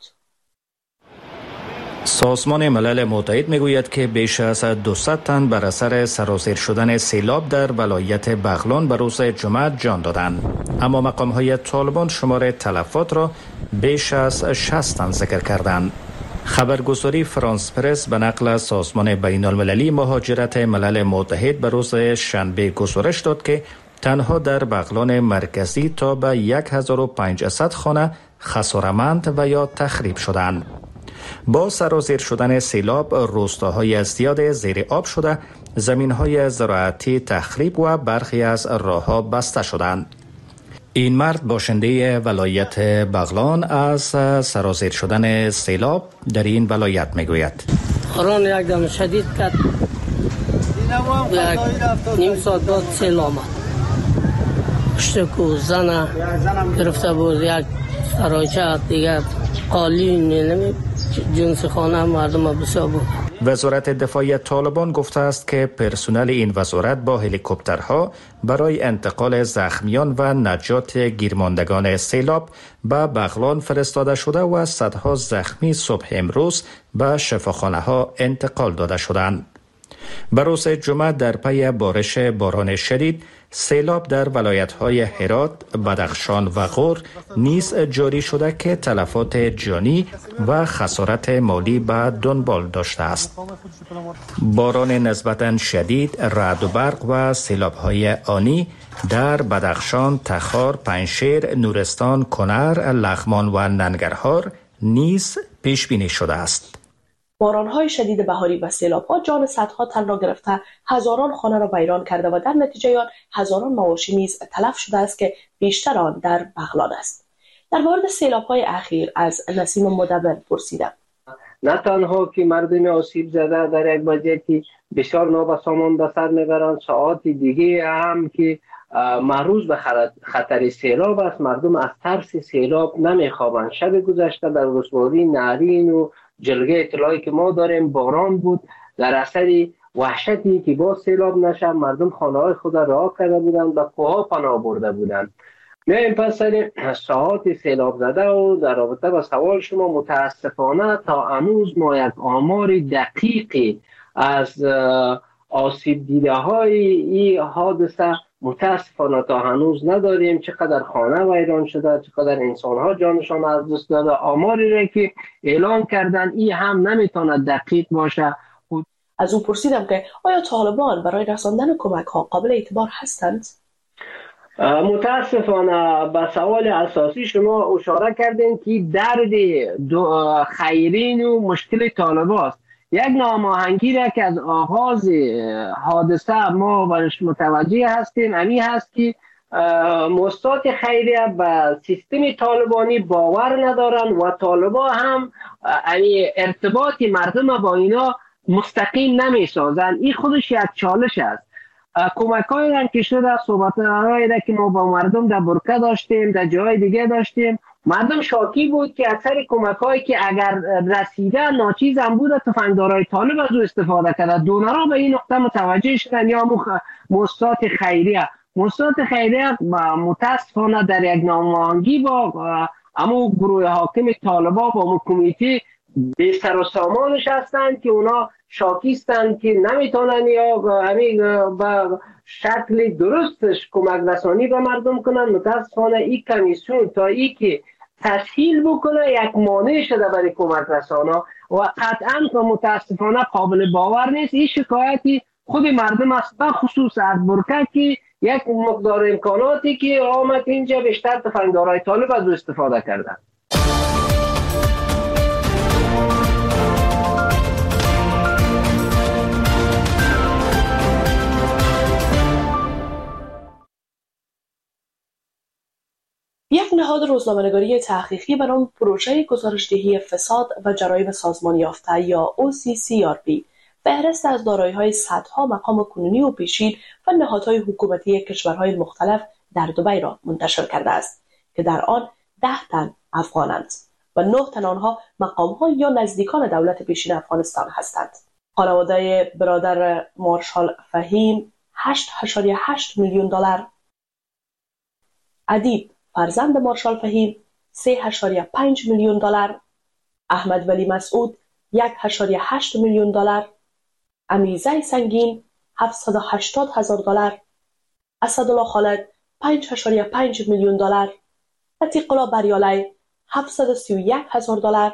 سازمان ملل متحد میگوید که بیش از دویست تن بر اثر سرازیر شدن سیلاب در ولایت بغلان به روز جمعه جان دادند، اما مقام‌های طالبان شمار تلفات را بیش از شصت تن ذکر کردند. خبرگزاری فرانس پرس به نقل سازمان بین المللی مهاجرت ملل متحد به روز شنبه گزارش داد که تنها در بغلان مرکزی تا به هزار و پانصد خانه خسارمند و یا تخریب شدند. با سرازیر شدن سیلاب روستاهای زیاد زیر آب شده، زمین‌های زراعتی تخریب و برخی از راه‌ها بسته شدند. این مرد باشنده ولایت بغلان از سرازیر شدن سیلاب در این ولایت میگوید. باران یک دم شدید کرد، یک نیم ساعت بعد سیل آمد. پشت کو زن گرفته بود، یک سرایچه دیگر قالی نمی جنس خانه مردم بسیار بود. وزارت دفاع طالبان گفته است که پرسنل این وزارت با هلیکوپترها برای انتقال زخمیان و نجات گیرماندگان سیلاب به بغلان فرستاده شده و صدها زخمی صبح امروز به شفاخانه ها انتقال داده شدند. به روز جمعه در پی بارش باران شدید سیلاب در ولایت‌های هرات، بدخشان و غور نیز جاری شده که تلفات جانی و خسارت مالی به دنبال داشته است. باران نسبتاً شدید، رعد و برق و سیلاب‌های آنی در بدخشان، تخار، پنجشیر، نورستان، کنر، لغمان و ننگرهار نیز پیش بینی شده است. باران‌های شدید بهاری و سیلاب‌ها جان صدها تن را گرفته، هزاران خانه را ویران کرده و در نتیجه آن هزاران مواشی نیز تلف شده است که بیشتر آن در بغلان است. در مورد سیلاب‌های اخیر از نسیم مدبر پرسیدم. نه تنها که مردم آسیب زده در یک وضعیتی بسیار نابسامان به سر میبرند، ساعات دیگه هم که معروض به خطر سیلاب است، مردم از ترس سیلاب نمیخوابند. شب گذشته در ولسوالی نعرین و جلگه اطلاعی که ما داریم باران بود، در اثر وحشتی که با سیلاب نشه مردم خانه‌های خود را رها کرده بودند و کوه‌ها پناه برده بودند. میایم پس سر ساعات سیلاب زده و در رابطه با سوال شما، متاسفانه تا هنوز ما یک آمار دقیقی از آسیب دیده های این حادثه متاسفانه تا هنوز نداریم. چقدر خانه ویران شده، چقدر انسان ها جانشان از دست داده، آماری را که اعلان کردن این هم نمیتونه دقیق باشه. از او پرسیدم که آیا طالبان برای رساندن کمک ها قابل اعتبار هستند؟ متاسفانه به سوال اساسی شما اشاره کردین که درد خیرین و مشکل طالبان است. یک ناهماهنگی را که از آغاز حادثه ما برش متوجه هستیم امی هست که مؤسسات خیریه به سیستم طالبانی باور ندارن و طالبان هم امی ارتباط مردم با اینا مستقیم نمی سازن. این خودش یک چالش است. کمک های را که شده، صحبت های را که ما با مردم در برکه داشتیم، در جای دیگه داشتیم، مردم شاکی بود که اکثر کمک هایی که اگر رسیده ناچیز هم بود تفنگدارای طالب از او استفاده کرده. دونرها به این نقطه متوجه شدن یا مؤسسات خیریه مؤسسات خیریه متاسفانه در یک ناهماهنگی با اما گروه حاکم طالبان با اون کمیته به سر و سامانش هستند که اونا شاکیستند که نمیتونن یا همین با شکل درستش کمک رسانی به مردم کنن. متاسفانه این کمیسیون تا ای که تسهیل بکنه یک مانع شده برای کمک رسانا و قطعا متاسفانه قابل باور نیست. این شکایتی خود مردم است، به خصوص از برکه که یک مقدار امکاناتی که آمد اینجا بیشتر تفنگدارای طالب از استفاده کردن. یک نهاد روزنامه‌نگاری تحقیقی به نام پروژه گزارش‌دهی فساد و جرایم سازمان یافته یا او سی سی آر پی فهرست از دارایی‌های صدها مقام کنونی و پیشین و نهادهای حکومتی کشورهای مختلف در دبی را منتشر کرده است که در آن ده تن افغانند و نه تن آنها مقام‌ها یا نزدیکان دولت پیشین افغانستان هستند. خانواده برادر مارشال فهیم هشت و هشت میلیون دلار، ادیب فرزند مارشال فهیم سه و پنج میلیون دلار، احمد ولی مسعود یک و هشت میلیون دلار، امیرزی سنگین هفتصد و هشتاد هزار دلار، اسدالله خالد پنج و پنج میلیون دلار، عتیق الله بریالی هفتصد و سی و یک هزار دلار،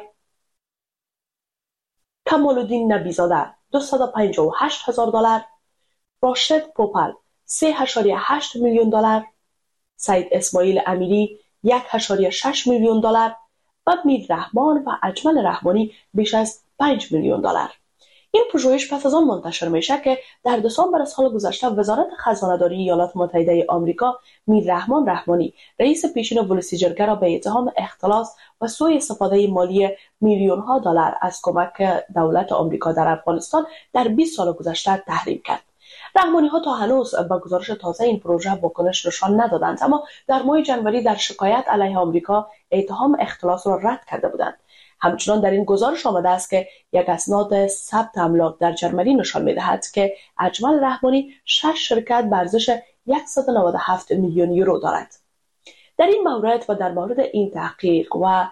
کمال الدین نبیزاده دویست و پنجاه و هشت هزار دلار، راشد پوپل سه و هشت میلیون دلار، سید اسماعیل امیری یک و شش میلیون دلار و میر رحمان و اجمل رحمانی بیش از پنج میلیون دلار. این پژوهش پس از آن منتشر میشه که در دسامبر سال گذشته وزارت خزانه‌داری ایالات متحده آمریکا میر رحمان رحمانی رئیس پیشین ولسیجرگه را به اتهام اختلاس و سوء استفاده مالی میلیون ها دلار از کمک دولت آمریکا در افغانستان در بیست سال گذشته تحریم کرد. رحمانی ها تا هنوز با گزارش تازه این پروژه واکنش نشان ندادند، اما در ماه جنوری در شکایت علیه آمریکا اتهام اختلاس را رد کرده بودند. همچنان در این گزارش آمده است که یک اسناد ثبت املاک در جرمنی نشان می‌دهد که اجمل رحمانی شش شرکت به ارزش صد و نود و هفت میلیون یورو دارد. در این مورد و در مورد این تحقیق و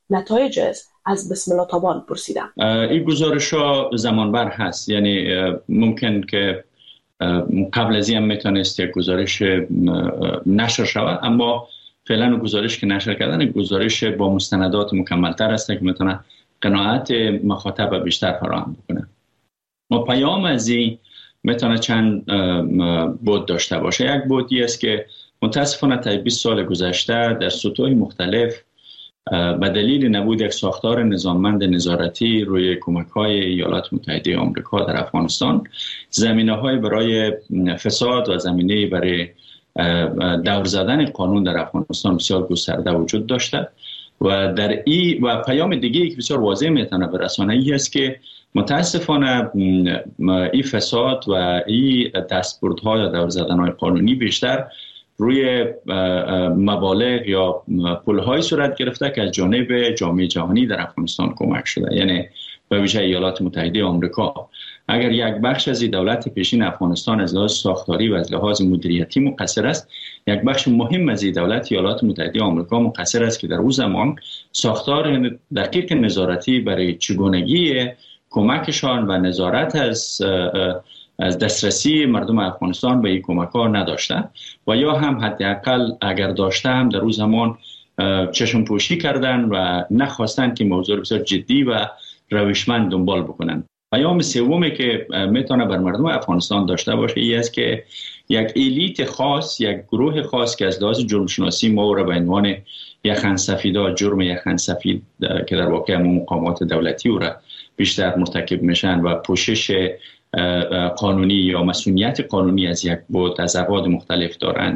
نتایج است؟ از بسم الله تابان پرسیدم. این گزارش ها زمان بر هست، یعنی ممکن که قبل از این هم میتونست یک گزارش نشر شود، اما فعلا گزارش که نشر کردن گزارش با مستندات مکملتر است که میتونه قناعت مخاطب بیشتر فراهم بکنه. ما پیام از این میتونه چند بود داشته باشه. یک بودی است که متاسفانه تا بیست سال گذشته در سطوح مختلف به دلیل نبود یک ساختار نظاممند نظارتی روی کمک‌های ایالات متحده آمریکا در افغانستان، زمینه‌های برای فساد و زمینه برای دور زدن قانون در افغانستان بسیار گسترده وجود داشته و در این و پیام دیگه که بسیار واضح میتونه برسانه ای است که متاسفانه این فساد و این دستبردها یا دور زدن‌های قانونی بیشتر روی مبالغ یا پول‌های صورت گرفته که از جانب جامعه جهانی در افغانستان کمک شده، یعنی به ویژه ایالات متحده آمریکا. اگر یک بخش از دولت پیشین افغانستان از لحاظ ساختاری و از لحاظ مدیریتی مقصر است، یک بخش مهم از دولت ایالات متحده آمریکا مقصر است که در اون زمان ساختار دقیق نظارتی برای چگونگی کمکشان و نظارت از از دسترسی مردم افغانستان به این کمک‌ها نداشتند و یا هم حداقل اگر داشته هم در اون زمان چشم پوشی کردن و نخواستن که موضوع بسیار جدی و روشمند دنبال بکنن. پیام سومی که میتونه بر مردم افغانستان داشته باشه این است که یک الیت خاص، یک گروه خاص که از لحاظ جرم شناسی ما را به عنوان یخن سفیدا، جرم یخن سفید که در واقع مقامات دولتی او را بیشتر مرتکب میشن و پوشش قانونی یا مسئولیت قانونی از یک بود از ابعاد مختلف دارند.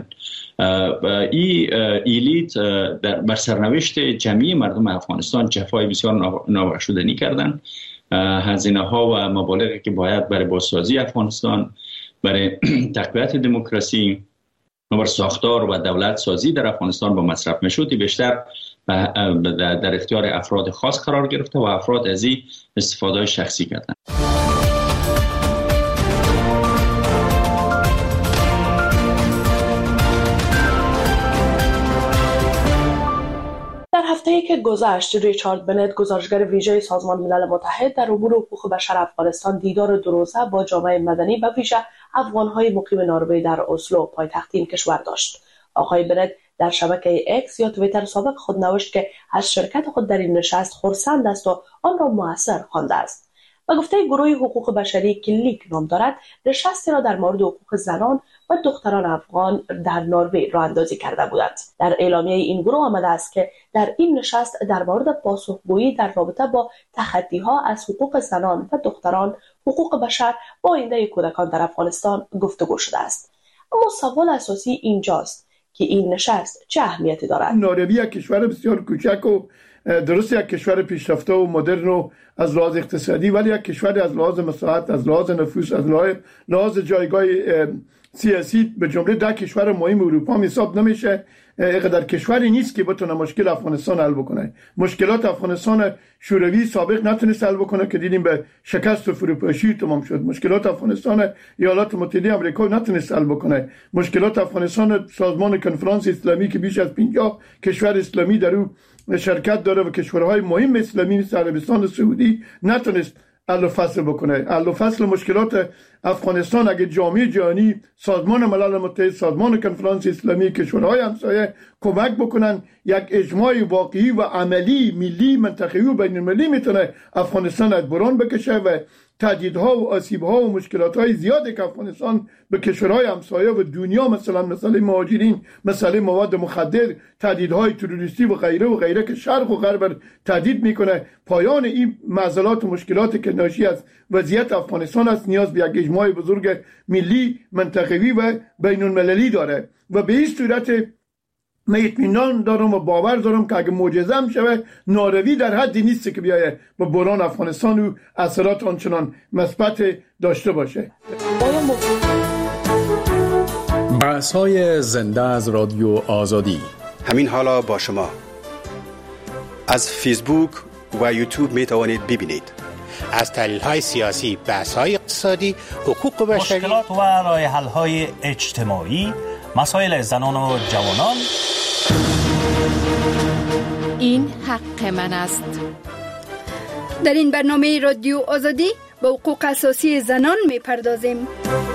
این الیت در بر سرنوشت جمعی مردم افغانستان جفای بسیار نابخشودنی کردند. هزینه ها و مبالغی که باید برای بازسازی افغانستان، برای تقویت دموکراسی و بر ساختار و دولت سازی در افغانستان با مصرف میشد بیشتر در اختیار افراد خاص قرار گرفته و افراد از این استفاده شخصی کردند. در هفته‌ای که گذشت، ریچارد بنت، گزارشگر ویژه سازمان ملل متحد در امور حقوق بشر افغانستان، دیدار دو روزه با جامعه مدنی و ویژه افغان‌های مقیم نروژ در اسلو، پایتخت این کشور داشت. آقای بنت در شبکه اکس یا توییتر سابق خود نوشت که از شرکت خود در این نشست خرسند است و آن را موثر خوانده است و گفته گروه حقوق بشری که لیک نام دارد نشستی را در مورد حقوق زنان و دختران افغان در نروژ راه اندازی کرده بودند. در اعلامیه این گروه آمده است که در این نشست در مورد پاسخگویی در رابطه با تخطی‌ها از حقوق زنان و دختران، حقوق بشر و آینده کودکان در افغانستان گفتگو شده است. اما سوال اساسی اینجاست که این نشست چه اهمیتی دارد؟ نروژ یک کشور بسیار کوچک و درست یک کشور پیشرفته و مدرن و از لحاظ اقتصادی، ولی یک کشور از لحاظ مساحت، از لحاظ نفوس، از لحاظ جایگاه سیاسی به جمله ده کشور مهم اروپا حساب نمیشه. اینقدر کشوری نیست که بتونه مشکل افغانستان حل بکنه. مشکلات افغانستان شوروی سابق نتونست حل بکنه که دیدیم به شکست و فروپاشی تمام شد. مشکلات افغانستان ایالات متحده آمریکا نتونست حل بکنه. مشکلات افغانستان سازمان کنفرانس اسلامی که بیش از پنجاه کشور اسلامی در او شرکت داره و کشورهای مهم اسلامی مثل عربستان سعودی نتونست حل و فصل بکنه. حل و فصل مشکلات افغانستان اگه جامعه جهانی، سازمان ملل متحد، سازمان کنفرانس اسلامی، کشورهای همسایه کمک بکنن، یک اجماع واقعی و عملی ملی، منطقه‌ای و بین‌المللی میتونه افغانستان از بران بکشه و تهدیدها و آسیبها و مشکلات‌های زیادی که افغانستان به کشورهای همسایه و دنیا، مثلا مسئله مهاجرین، مسئله مواد مخدر، تهدیدهای تروریستی و غیره و غیره که شرق و غرب تهدید میکنه، پایان این معضلات و مشکلاتی که ناشی از وضعیت افغانستان است نیاز به یک اجماع بزرگ ملی، منطقه‌ای و بین‌المللی داره و به این صورت من اطمینان دارم و باور دارم که اگه معجزه هم شوه، نروژ در حدی نیست که بیایه به بحران افغانستان و اثرات آنچنان مثبت داشته باشه. بحث‌های زنده از رادیو آزادی، همین حالا با شما از فیسبوک و یوتیوب می توانید ببینید. از تحلیل‌های سیاسی، بحث‌های اقتصادی، حقوق بشری، مشکلات و راه‌حل‌های اجتماعی، مسائل زنان و جوانان. این حق من است. در این برنامه رادیو آزادی به حقوق اساسی زنان می پردازیم.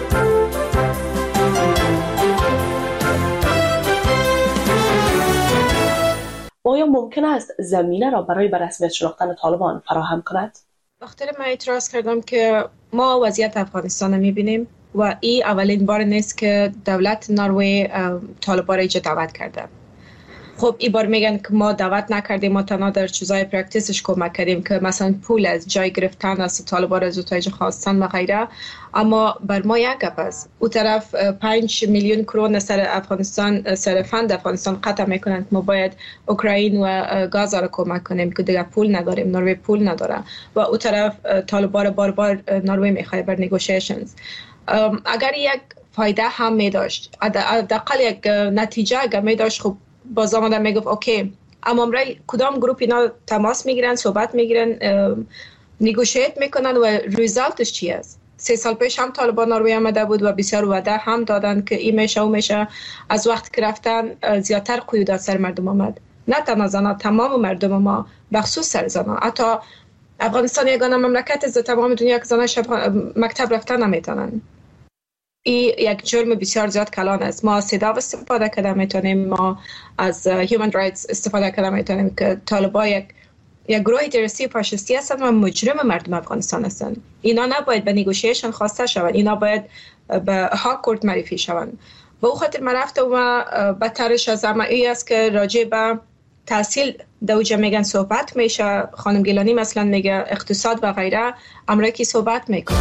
آیا ممکن است زمینه را برای به رسمیت شناختن طالبان فراهم کند؟ بخاطر من اعتراض کردم که ما وضعیت افغانستان می بینیم و این اولین بار نیست که دولت نروژ طالبان را اینجا دعوت کرده. خب این بار میگن که ما دعوت نکردیم، ما تنها در چیزای پرکتیسش کمک کردیم که مثلا پول از جای گرفتن از طالبان از اوتایج خواستن و غیره. اما بر ما یک گپ است، او طرف پنج میلیون کرون سر افغانستان، سر فند افغانستان قطع میکنند. ما باید اوکراین و گاز را کمک کنیم که دیگه پول نداریم، نروژ پول نداره و او طرف طالبان بار بار نروژ میخواد بر نیگوشیشنز. اگر یک فایده هم می داشت، حداقل یک نتیجه اگر می داشت، خب باز آمدن میگفت اوکی، اما امرای کدام گروپ اینا تماس میگیرن، صحبت میگیرن، نیگوشیت میکنن و ریزالتش چی است؟ سه سال پیش هم طالبان نروژ آمده بود و بسیار وعده هم دادن که این میشه و میشه. از وقت که رفتن زیادتر قیودات سر مردم آمد، نه تنها زنان، تمام مردم ما، بخصوص سر زنان. حتی افغانستان یگانه مملکت است تمام دنیا که زنان مکتب رفتن نمیتونن. این یک جرم بسیار زیاد کلان است. ما از صدا استفاده کرده میتونیم، ما از هیومن رایتس استفاده کرده میتونیم که طالبان یک یک گروه تروریستی فاشیستی هستند و مجرم مردم افغانستان هستند. اینا نباید به نیگوشیشن خواسته شوند، اینا باید به ها کورت معرفی شوند. و او خاطر من رفتم و بدترش از همه ای است که راجع به تحصیل دوجه میگن صحبت میشه. خانم گیلانی مثلا میگه اقتصاد و غیره، امریکی صحبت میکنه.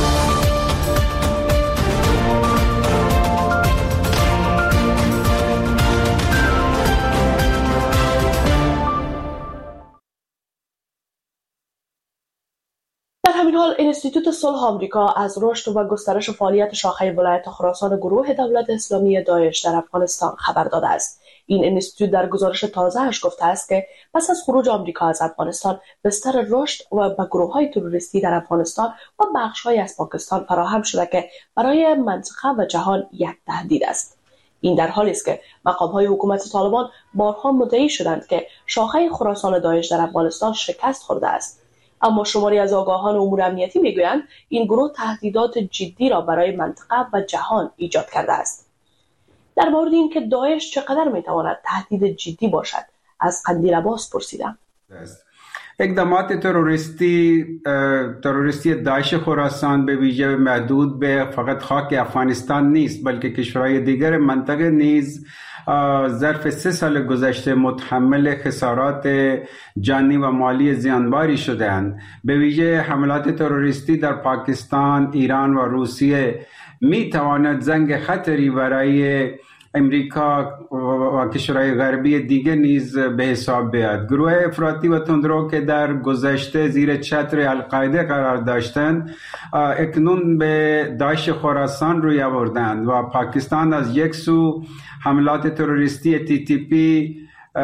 در همین حال انستیتوت صلح آمریکا از رشد و گسترش فعالیت شاخه ولایت خراسان گروه دولت اسلامی داعش در افغانستان خبر داده است. این انستیتوت در گزارش تازه‌اش گفته است که پس از خروج آمریکا از افغانستان بستر رشد و به گروه‌های تروریستی در افغانستان و بخش‌هایی از پاکستان فراهم شده که برای منطقه و جهان یک تهدید است. این در حالی است که مقام‌های حکومت طالبان بارها مدعی شدند که شاخه خراسان داعش در افغانستان شکست خورده است. اما شماری از آگاهان امور امنیتی میگویند این گروه تهدیدات جدی را برای منطقه و جهان ایجاد کرده است. در مورد اینکه داعش چقدر میتواند تهدید جدی باشد از قندیل عباس پرسیدم. اقدامات تروریستی تروریستی داعش خراسان به ویژه محدود به فقط خاک افغانستان نیست، بلکه کشورهای دیگر منطقه نیز ظرف سه سال گذشته متحمل خسارات جانی و مالی زیانباری شده‌اند. به ویژه حملات تروریستی در پاکستان، ایران و روسیه می تواند زنگ خطری برای امریکا و کشورهای غربی دیگه نیز به حساب بیاد. گروه افراطی و تندرو که در گذشته زیر چتر القاعده قرار داشتند، اکنون به داعش خراسان روی آوردند و پاکستان از یک سو حملات تروریستی تی تی پی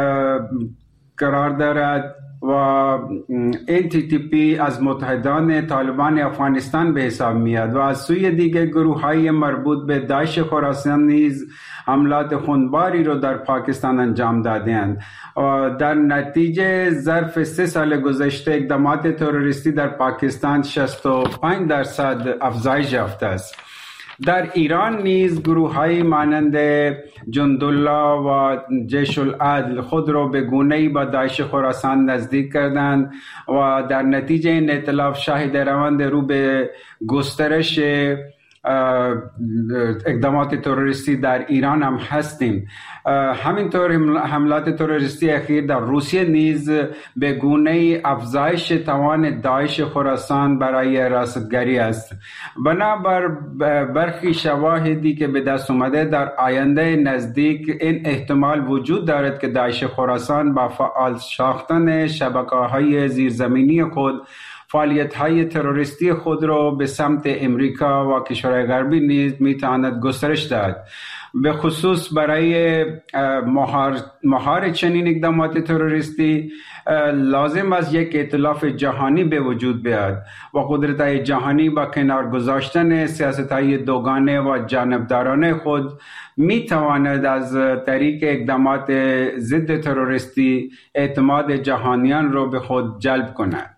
قرار دارد و این تی تی پی از متحدان طالبان افغانستان به حساب میاد و از سوی دیگه گروه های مربوط به داعش خراسان نیز حملات خونباری رو در پاکستان انجام دادند و در نتیجه ظرف سه سال گذشته اقدامات تروریستی در پاکستان شصت و پنج درصد افزایش یافته است. در ایران نیز گروه‌های مانند جندالله و جیش العدل خود را به گونه‌ای با داعش خراسان نزدیک کردند و در نتیجه این ائتلاف شاهد روند رو به گسترش اقدامات تروریستی در ایران هم هستیم. همینطور حملات تروریستی اخیر در روسیه نیز به گونه افزایش توان داعش خراسان برای رصدگری است. بنابر برخی شواهدی که به دست اومده در آینده نزدیک این احتمال وجود دارد که داعش خراسان با فعال ساختن شبکه‌های زیرزمینی خود فعالیت‌های تروریستی خود را به سمت امریکا و کشورهای غربی نیز می‌تواند گسترش دهد. به خصوص برای مهار, مهار چنین اقدامات تروریستی لازم است یک ائتلاف جهانی به وجود بیاد و قدرت‌های جهانی با کنار گذاشتن سیاست‌های دوگانه و جانبدارانه خود می تواند از طریق اقدامات ضد تروریستی اعتماد جهانیان را به خود جلب کند.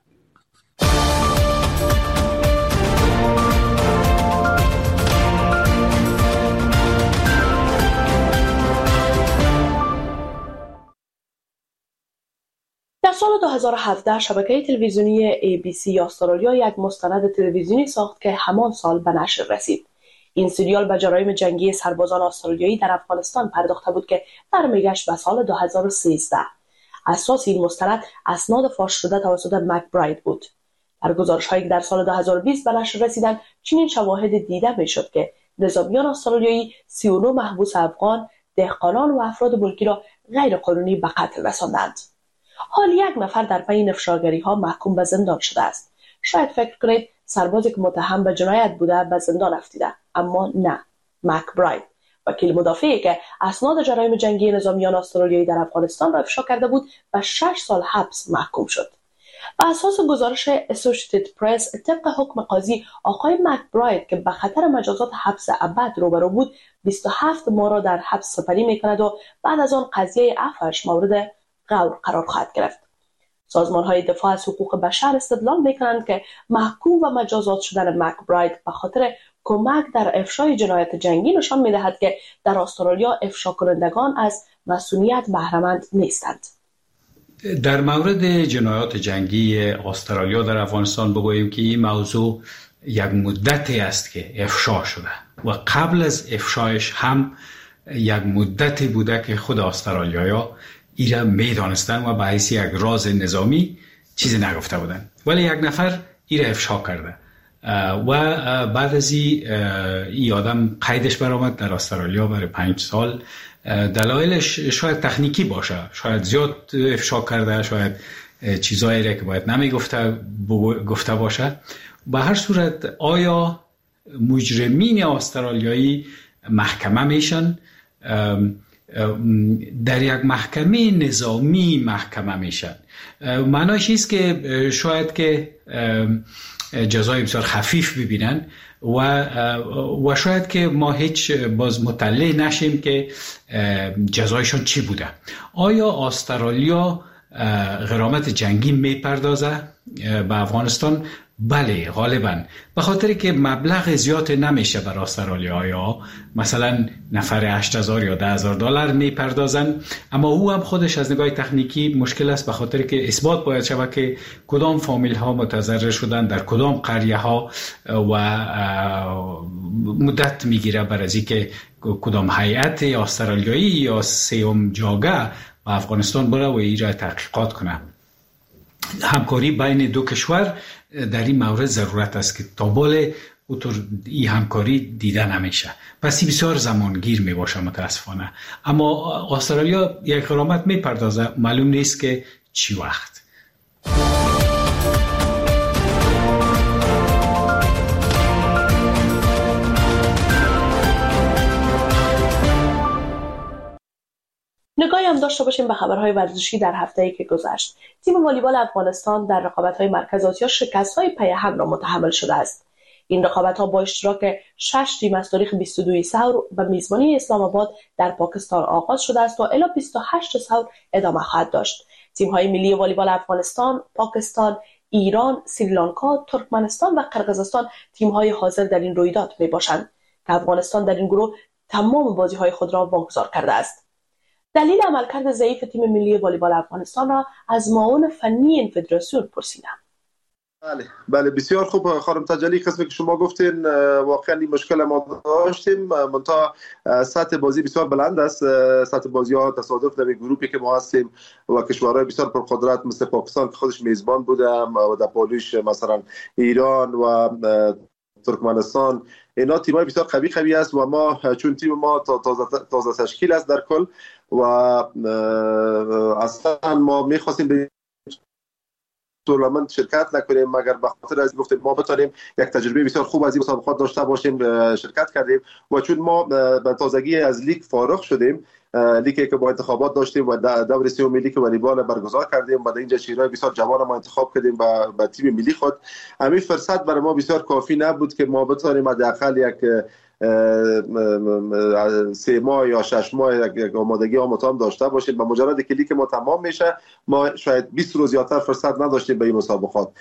در سال دو هزار و هفده شبکه تلویزیونی ای بی سی استرالیا یک مستند تلویزیونی ساخت که همان سال به نشر رسید. این سریال به جرایم جنگی سربازان استرالیایی در افغانستان پرداخته بود که برمیگشت به سال دو هزار و سیزده. اساس این مستند اسناد فاش شده توسط مکبراید بود. در گزارش‌هایی که در سال دو هزار و بیست به نشر رسیدند، چنین شواهد دیده می‌شد که نظامیان استرالیایی سی و نه محبوس افغان، دهقانان و افراد ملکی را غیرقانونی به قتل رساندند. حال یک نفر در پی این افشاگری‌ها محکوم به زندان شده است. شاید فکر کنید سربازی که متهم به جنایت بوده به زندان افتیده، اما نه. مکبراید، وکیل مدافعی که اسناد جرایم جنگی نظامیان استرالیایی در افغانستان را افشا کرده بود، به شش سال حبس محکوم شد. بر اساس گزارش اسوسییتد پرس، طبق حکم قاضی، آقای مکبراید که به خطر مجازات حبس ابد روبرو بود، بیست و هفت ماه را در حبس سپری می‌کند و بعد از آن قضیه عفوش مورد غور قرار خواهد گرفت. سازمان‌های دفاع از حقوق بشر استدلال می‌کنند که محکوم و مجازات شدن مکبراید به خاطر کمک در افشای جنایت جنگی نشان می‌دهد که در استرالیا افشا کنندگان از مسئولیت بهره‌مند نیستند. در مورد جنایات جنگی استرالیا در افغانستان بگوییم که این موضوع یک مدتی است که افشا شده و قبل از افشایش هم یک مدتی بوده که خود استرالیایا ایرا میدانستن و به حیث یک راز نظامی چیزی نگفته بودن، ولی یک نفر ایرا افشا کرده و بعد از این آدم قیدش برآمد در استرالیا برای پنج سال. دلایلش شاید تکنیکی باشه، شاید زیاد افشا کرده، شاید چیزایی را که باید نمیگفته گفته باشه. به هر صورت آیا مجرمین استرالیایی محکمه میشن؟ در یک محکمه نظامی محکمه میشن. معنیش است که شاید که جزای بسیار خفیف ببینن و و شاید که ما هیچ باز مطلع نشیم که جزایشون چی بوده. آیا استرالیا غرامت جنگی میپردازه به افغانستان؟ بله، غالبا به خاطر که مبلغ زیاد نمیشه برای استرالیایا، مثلا نفر هشت هزار یا ده هزار دلار میپردازن، اما او هم خودش از نگاه تکنیکی مشکل است، به خاطر که اثبات باید شود که کدام فامیل ها متضرر شدن در کدام قریه ها و مدت میگیره برای از اینکه کدام هیئت استرالیایی یا سیوم جاگه به افغانستان بره و ایرا تحقیقات کنه. همکاری بین دو کشور در این مورد ضرورت است که تا بالا اوتر این همکاری دیده نمیشه، پس این بسیار زمانگیر می باشه متاسفانه. اما استرالیا یک غرامت می پردازه، معلوم نیست که چی وقت. نگاهی هم داشته باشیم به خبرهای ورزشی در هفته‌ای که گذشت. تیم والیبال افغانستان در رقابت‌های مرکز آسیا شکست‌های پی هم را متحمل شده است. این رقابت‌ها با اشتراک شش تیم از تاریخ بیست و دو ثور به میزبانی اسلام آباد در پاکستان آغاز شده است و الی بیست و هشت ثور ادامه خواهد داشت. تیم‌های ملی والیبال افغانستان، پاکستان، ایران، سریلانکا، ترکمنستان و قرقیزستان تیم‌های حاضر در این رویداد میباشند که افغانستان در این گروه تمام بازی‌های خود را واگذار کرده است. دلیل عملکرد ضعیف تیم ملی والیبال افغانستان را از معاون فنی این فدراسیون پرسیدم. بله بله بسیار خوب خانم تجلی، قسمی که شما گفتین واقعا این مشکل ما داشتیم، منتها سطح بازی بسیار بلند است. سطح بازی ها تصادف در گروهی که ما هستیم و کشورهای بسیار پرقدرت مثل پاکستان که خودش میزبان بوده و در پالیش مثلا ایران و ترکمنستان، اینا تیمای بسیار قوی قوی است و ما چون تیم ما تازه تازه تشکیل است در کل و اصلا ما میخواستیم به تورنمنت شرکت نکنیم مگر به خاطر از گفتیم ما بتونیم یک تجربه بسیار خوب از این مسابقات داشته باشیم. شرکت کردیم و چون ما به تازگی از لیگ فارغ شدیم، لیگی که با انتخابات داشتیم و دور سوم لیگ والیبال برگزار کردیم و در اینجا شیرای بسیار جوان ما انتخاب کردیم با, با تیم ملی خود. همین فرصت برای ما بسیار کافی نبود که ما بتونیم حداقل یک سه ماه یا شش ماه یک آمادگی آموزان داشته باشیم. با مجرد که لیگ ما تمام میشه ما شاید بیست روز زیادتر فرصت نداشتیم به این مسابقات.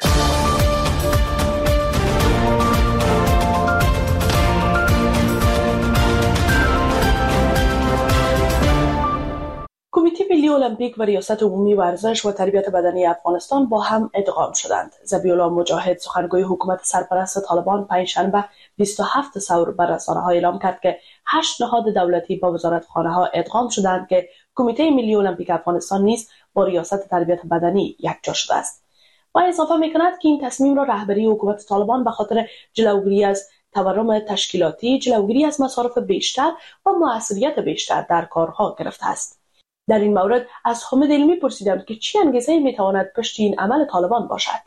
کمیته ملی المپیک و ریاست عمومی ورزش و تربیت بدنی افغانستان با هم ادغام شدند. ذبیح‌الله مجاهد سخنگوی حکومت سرپرست طالبان پنجشنبه بیست و هفت ثور بر رسانه‌ها اعلام کرد که هشت نهاد دولتی با وزارتخانه‌ها ادغام شدند که کمیته ملی المپیک افغانستان نیز با ریاست تربیت بدنی یکجا شده است. و اضافه می‌کند که این تصمیم را رهبری حکومت طالبان به خاطر جلوگیری از تورم تشکیلاتی، جلوگیری از مصارف بیشتر و موثریت بیشتر در کارها گرفته است. در این مورد از حامد علمی پرسیدم که چه انگیزه‌ای میتواند پشت این عمل طالبان باشد.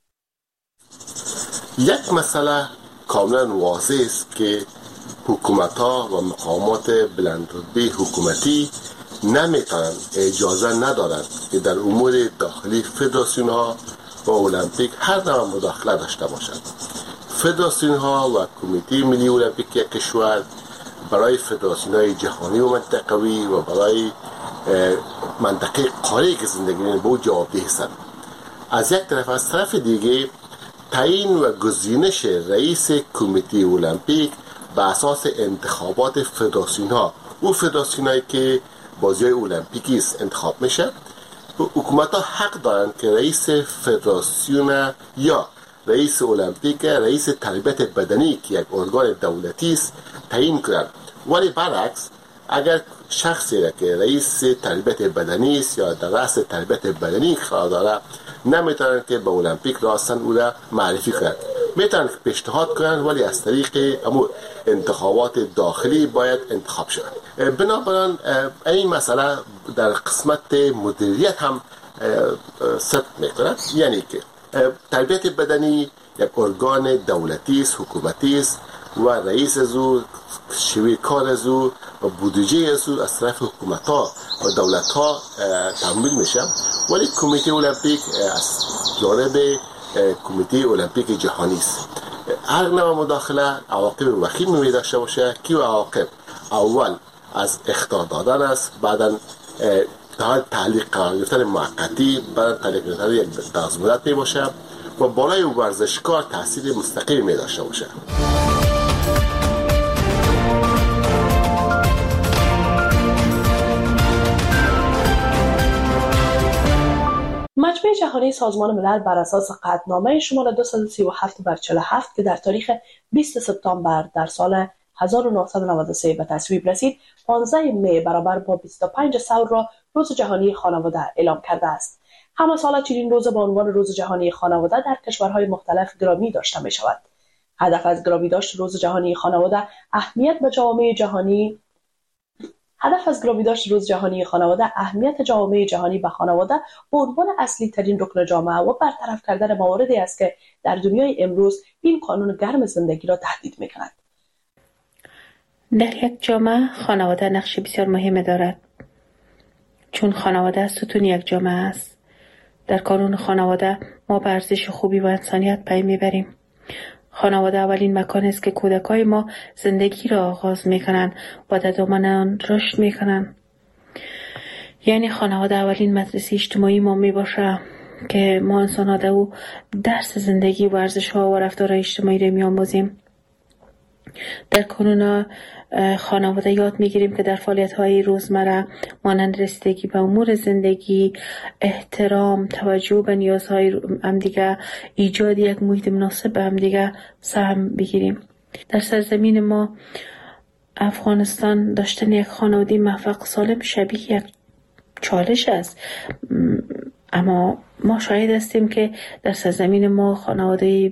یک مسئله کاملا واضح است که حکومت‌ها و مقامات بلندرتبه حکومتی نمیتونن اجازه ندارند که در امور داخلی فدراسیون‌ها و المپیک هر نوع مداخله داشته باشند. فدراسیون‌ها و کمیته ملی المپیک کشور برای فدراسیون‌های جهانی و منطقوی و برای منطقه قاره که زندگی می‌کنند به او جوابدeh هستند. از یک طرف، از طرف دیگه تعیین و گزینش رئیس کمیته المپیک به اساس انتخابات فدراسیون‌ها، او فدراسیون‌هایی که بازی‌های المپیکی است انتخاب میشه، حکومت‌ها حق دارند که رئیس فدراسیون یا رئیس المپیک، رئیس تربیت بدنی که یک ارگان دولتی است تعیین کنند. ولی برعکس، اگر شخصی را که رئیس تربیت بدنی است یا در رأس تربیت بدنی قرار داره، نمیتونن که به المپیک راستن او را معرفی کنند. میتونن که پیشنهاد کنند ولی از طریق امور انتخابات داخلی باید انتخاب شوند. بنابراین این مسئله در قسمت مدیریت هم صدق میکنه، یعنی که تربیت بدنی یک ارگان دولتی است، حکومتی است و رئیس از او، شیوه کار از او و بودجه از او از طرف حکومت ها و دولت ها تمویل میشه. ولی کمیته المپیک از جانب کمیته المپیک جهانی است. هر نوع مداخله عواقب وخیم می داشته باشه که عواقب اول از اخطار دادن است، بعدا تا تعلیق قرار گرفتن موقتی، بعد تعلیق گرفتن یک دراز مدت می باشه و بالای ورزشکار تاثیر مستقیم می داشته باشه. مجمع جهانی سازمان ملل بر اساس قطعنامه شماره دویست و سی و هفت بر چهل و هفت که در تاریخ بیست سپتامبر در سال هزار و نهصد و نود و سه به تصویب رسید، پانزده می برابر با بیست و پنج ثور را روز جهانی خانواده اعلام کرده است. همه سال چنین روز با عنوان روز جهانی خانواده در کشورهای مختلف گرامی داشته می شود. هدف از گرامی داشت روز جهانی خانواده اهمیت به جامعه جهانی هدف از گرامی داشت روز جهانی خانواده اهمیت جامعه جهانی به خانواده به عنوان اصلی ترین رکن جامعه و برطرف کردن مواردی است که در دنیای امروز این قانون گرم زندگی را تهدید می‌کند. در یک جامعه خانواده نقش بسیار مهم دارد، چون خانواده ستون یک جامعه است. در قانون خانواده ما به ارزش خوبی و انسانیت پی میبریم. خانواده اولین مکان است که کودکای ما زندگی را آغاز میکنند و در دامن آن رشد میکنند. یعنی خانواده اولین مدرسه اجتماعی ما میباشه که ما انسان‌ها در او درس زندگی و ارزش‌ها و رفتار اجتماعی را میآموزیم. در کانون خانواده یاد میگیریم که در فعالیت‌های روزمره مانند رسیدگی به امور زندگی، احترام، توجه به نیازهای همدیگه، ایجاد یک محیط مناسب به همدیگه سهم بگیریم. در سرزمین ما افغانستان داشتن یک خانواده موفق سالم شبیه یک چالش است، اما ما شاهد هستیم که در سرزمین ما خانواده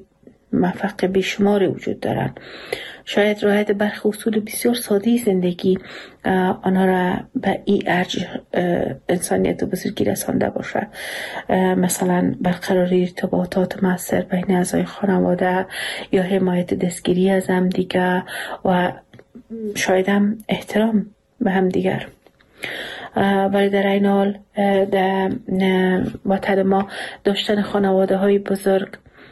مفقه بیشماری وجود دارند. شاید رعایت برخی اصول بسیار ساده زندگی آنها را به این ارج انسانیت و بزرگی رسانده باشه. مثلا برقراری ارتباطات مؤثر بین اعضای خانواده یا حمایت دستگیری از هم دیگر و شاید هم احترام به هم دیگر. ولی در این حال در وطن ما داشتن خانواده های بزرگ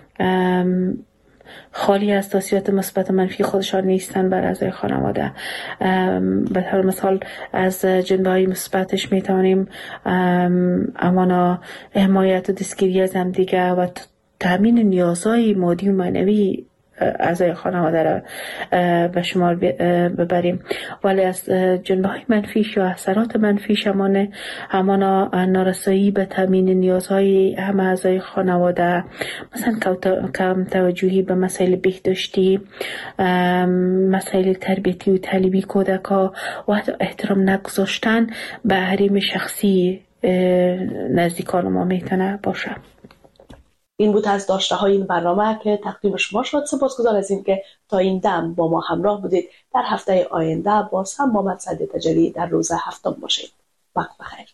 خالی از تاثیرات مثبت و منفی خودشان نیستن بر اعضای خانواده. به طور مثال از جنبه های مثبتش میتونیم امانا حمایت و دستگیری از هم دیگه و تامین نیازهای مادی و معنوی اعضای خانواده را به شمار ببریم. ولی از جنبه های منفیش یا اثرات منفیش همانه همانا نارسایی به تامین نیازهای همه اعضای خانواده، مثلا کم توجهی به مسائل بهداشتی، مسائل تربیتی و تعلیمی کودک‌ها و حتی احترام نگذاشتن به حریم شخصی نزدیکان ما میتونه باشه. این بود از داشته های این برنامه که تقدیم شما شد. سپاسگزار از این که تا این دم با ما همراه بودید. در هفته آینده باز هم با من سعدیه تجلی در روز هفتم باشید. وقت بخیر.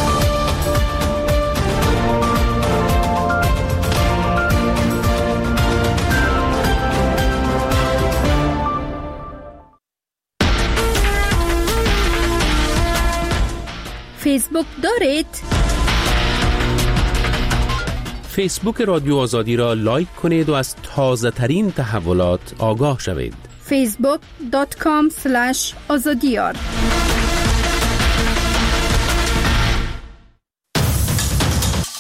فیسبوک دارید؟ فیسبوک رادیو آزادی را لایک کنید و از تازه ترین تحولات آگاه شوید. فیسبوک دات کام اسلش آزادیار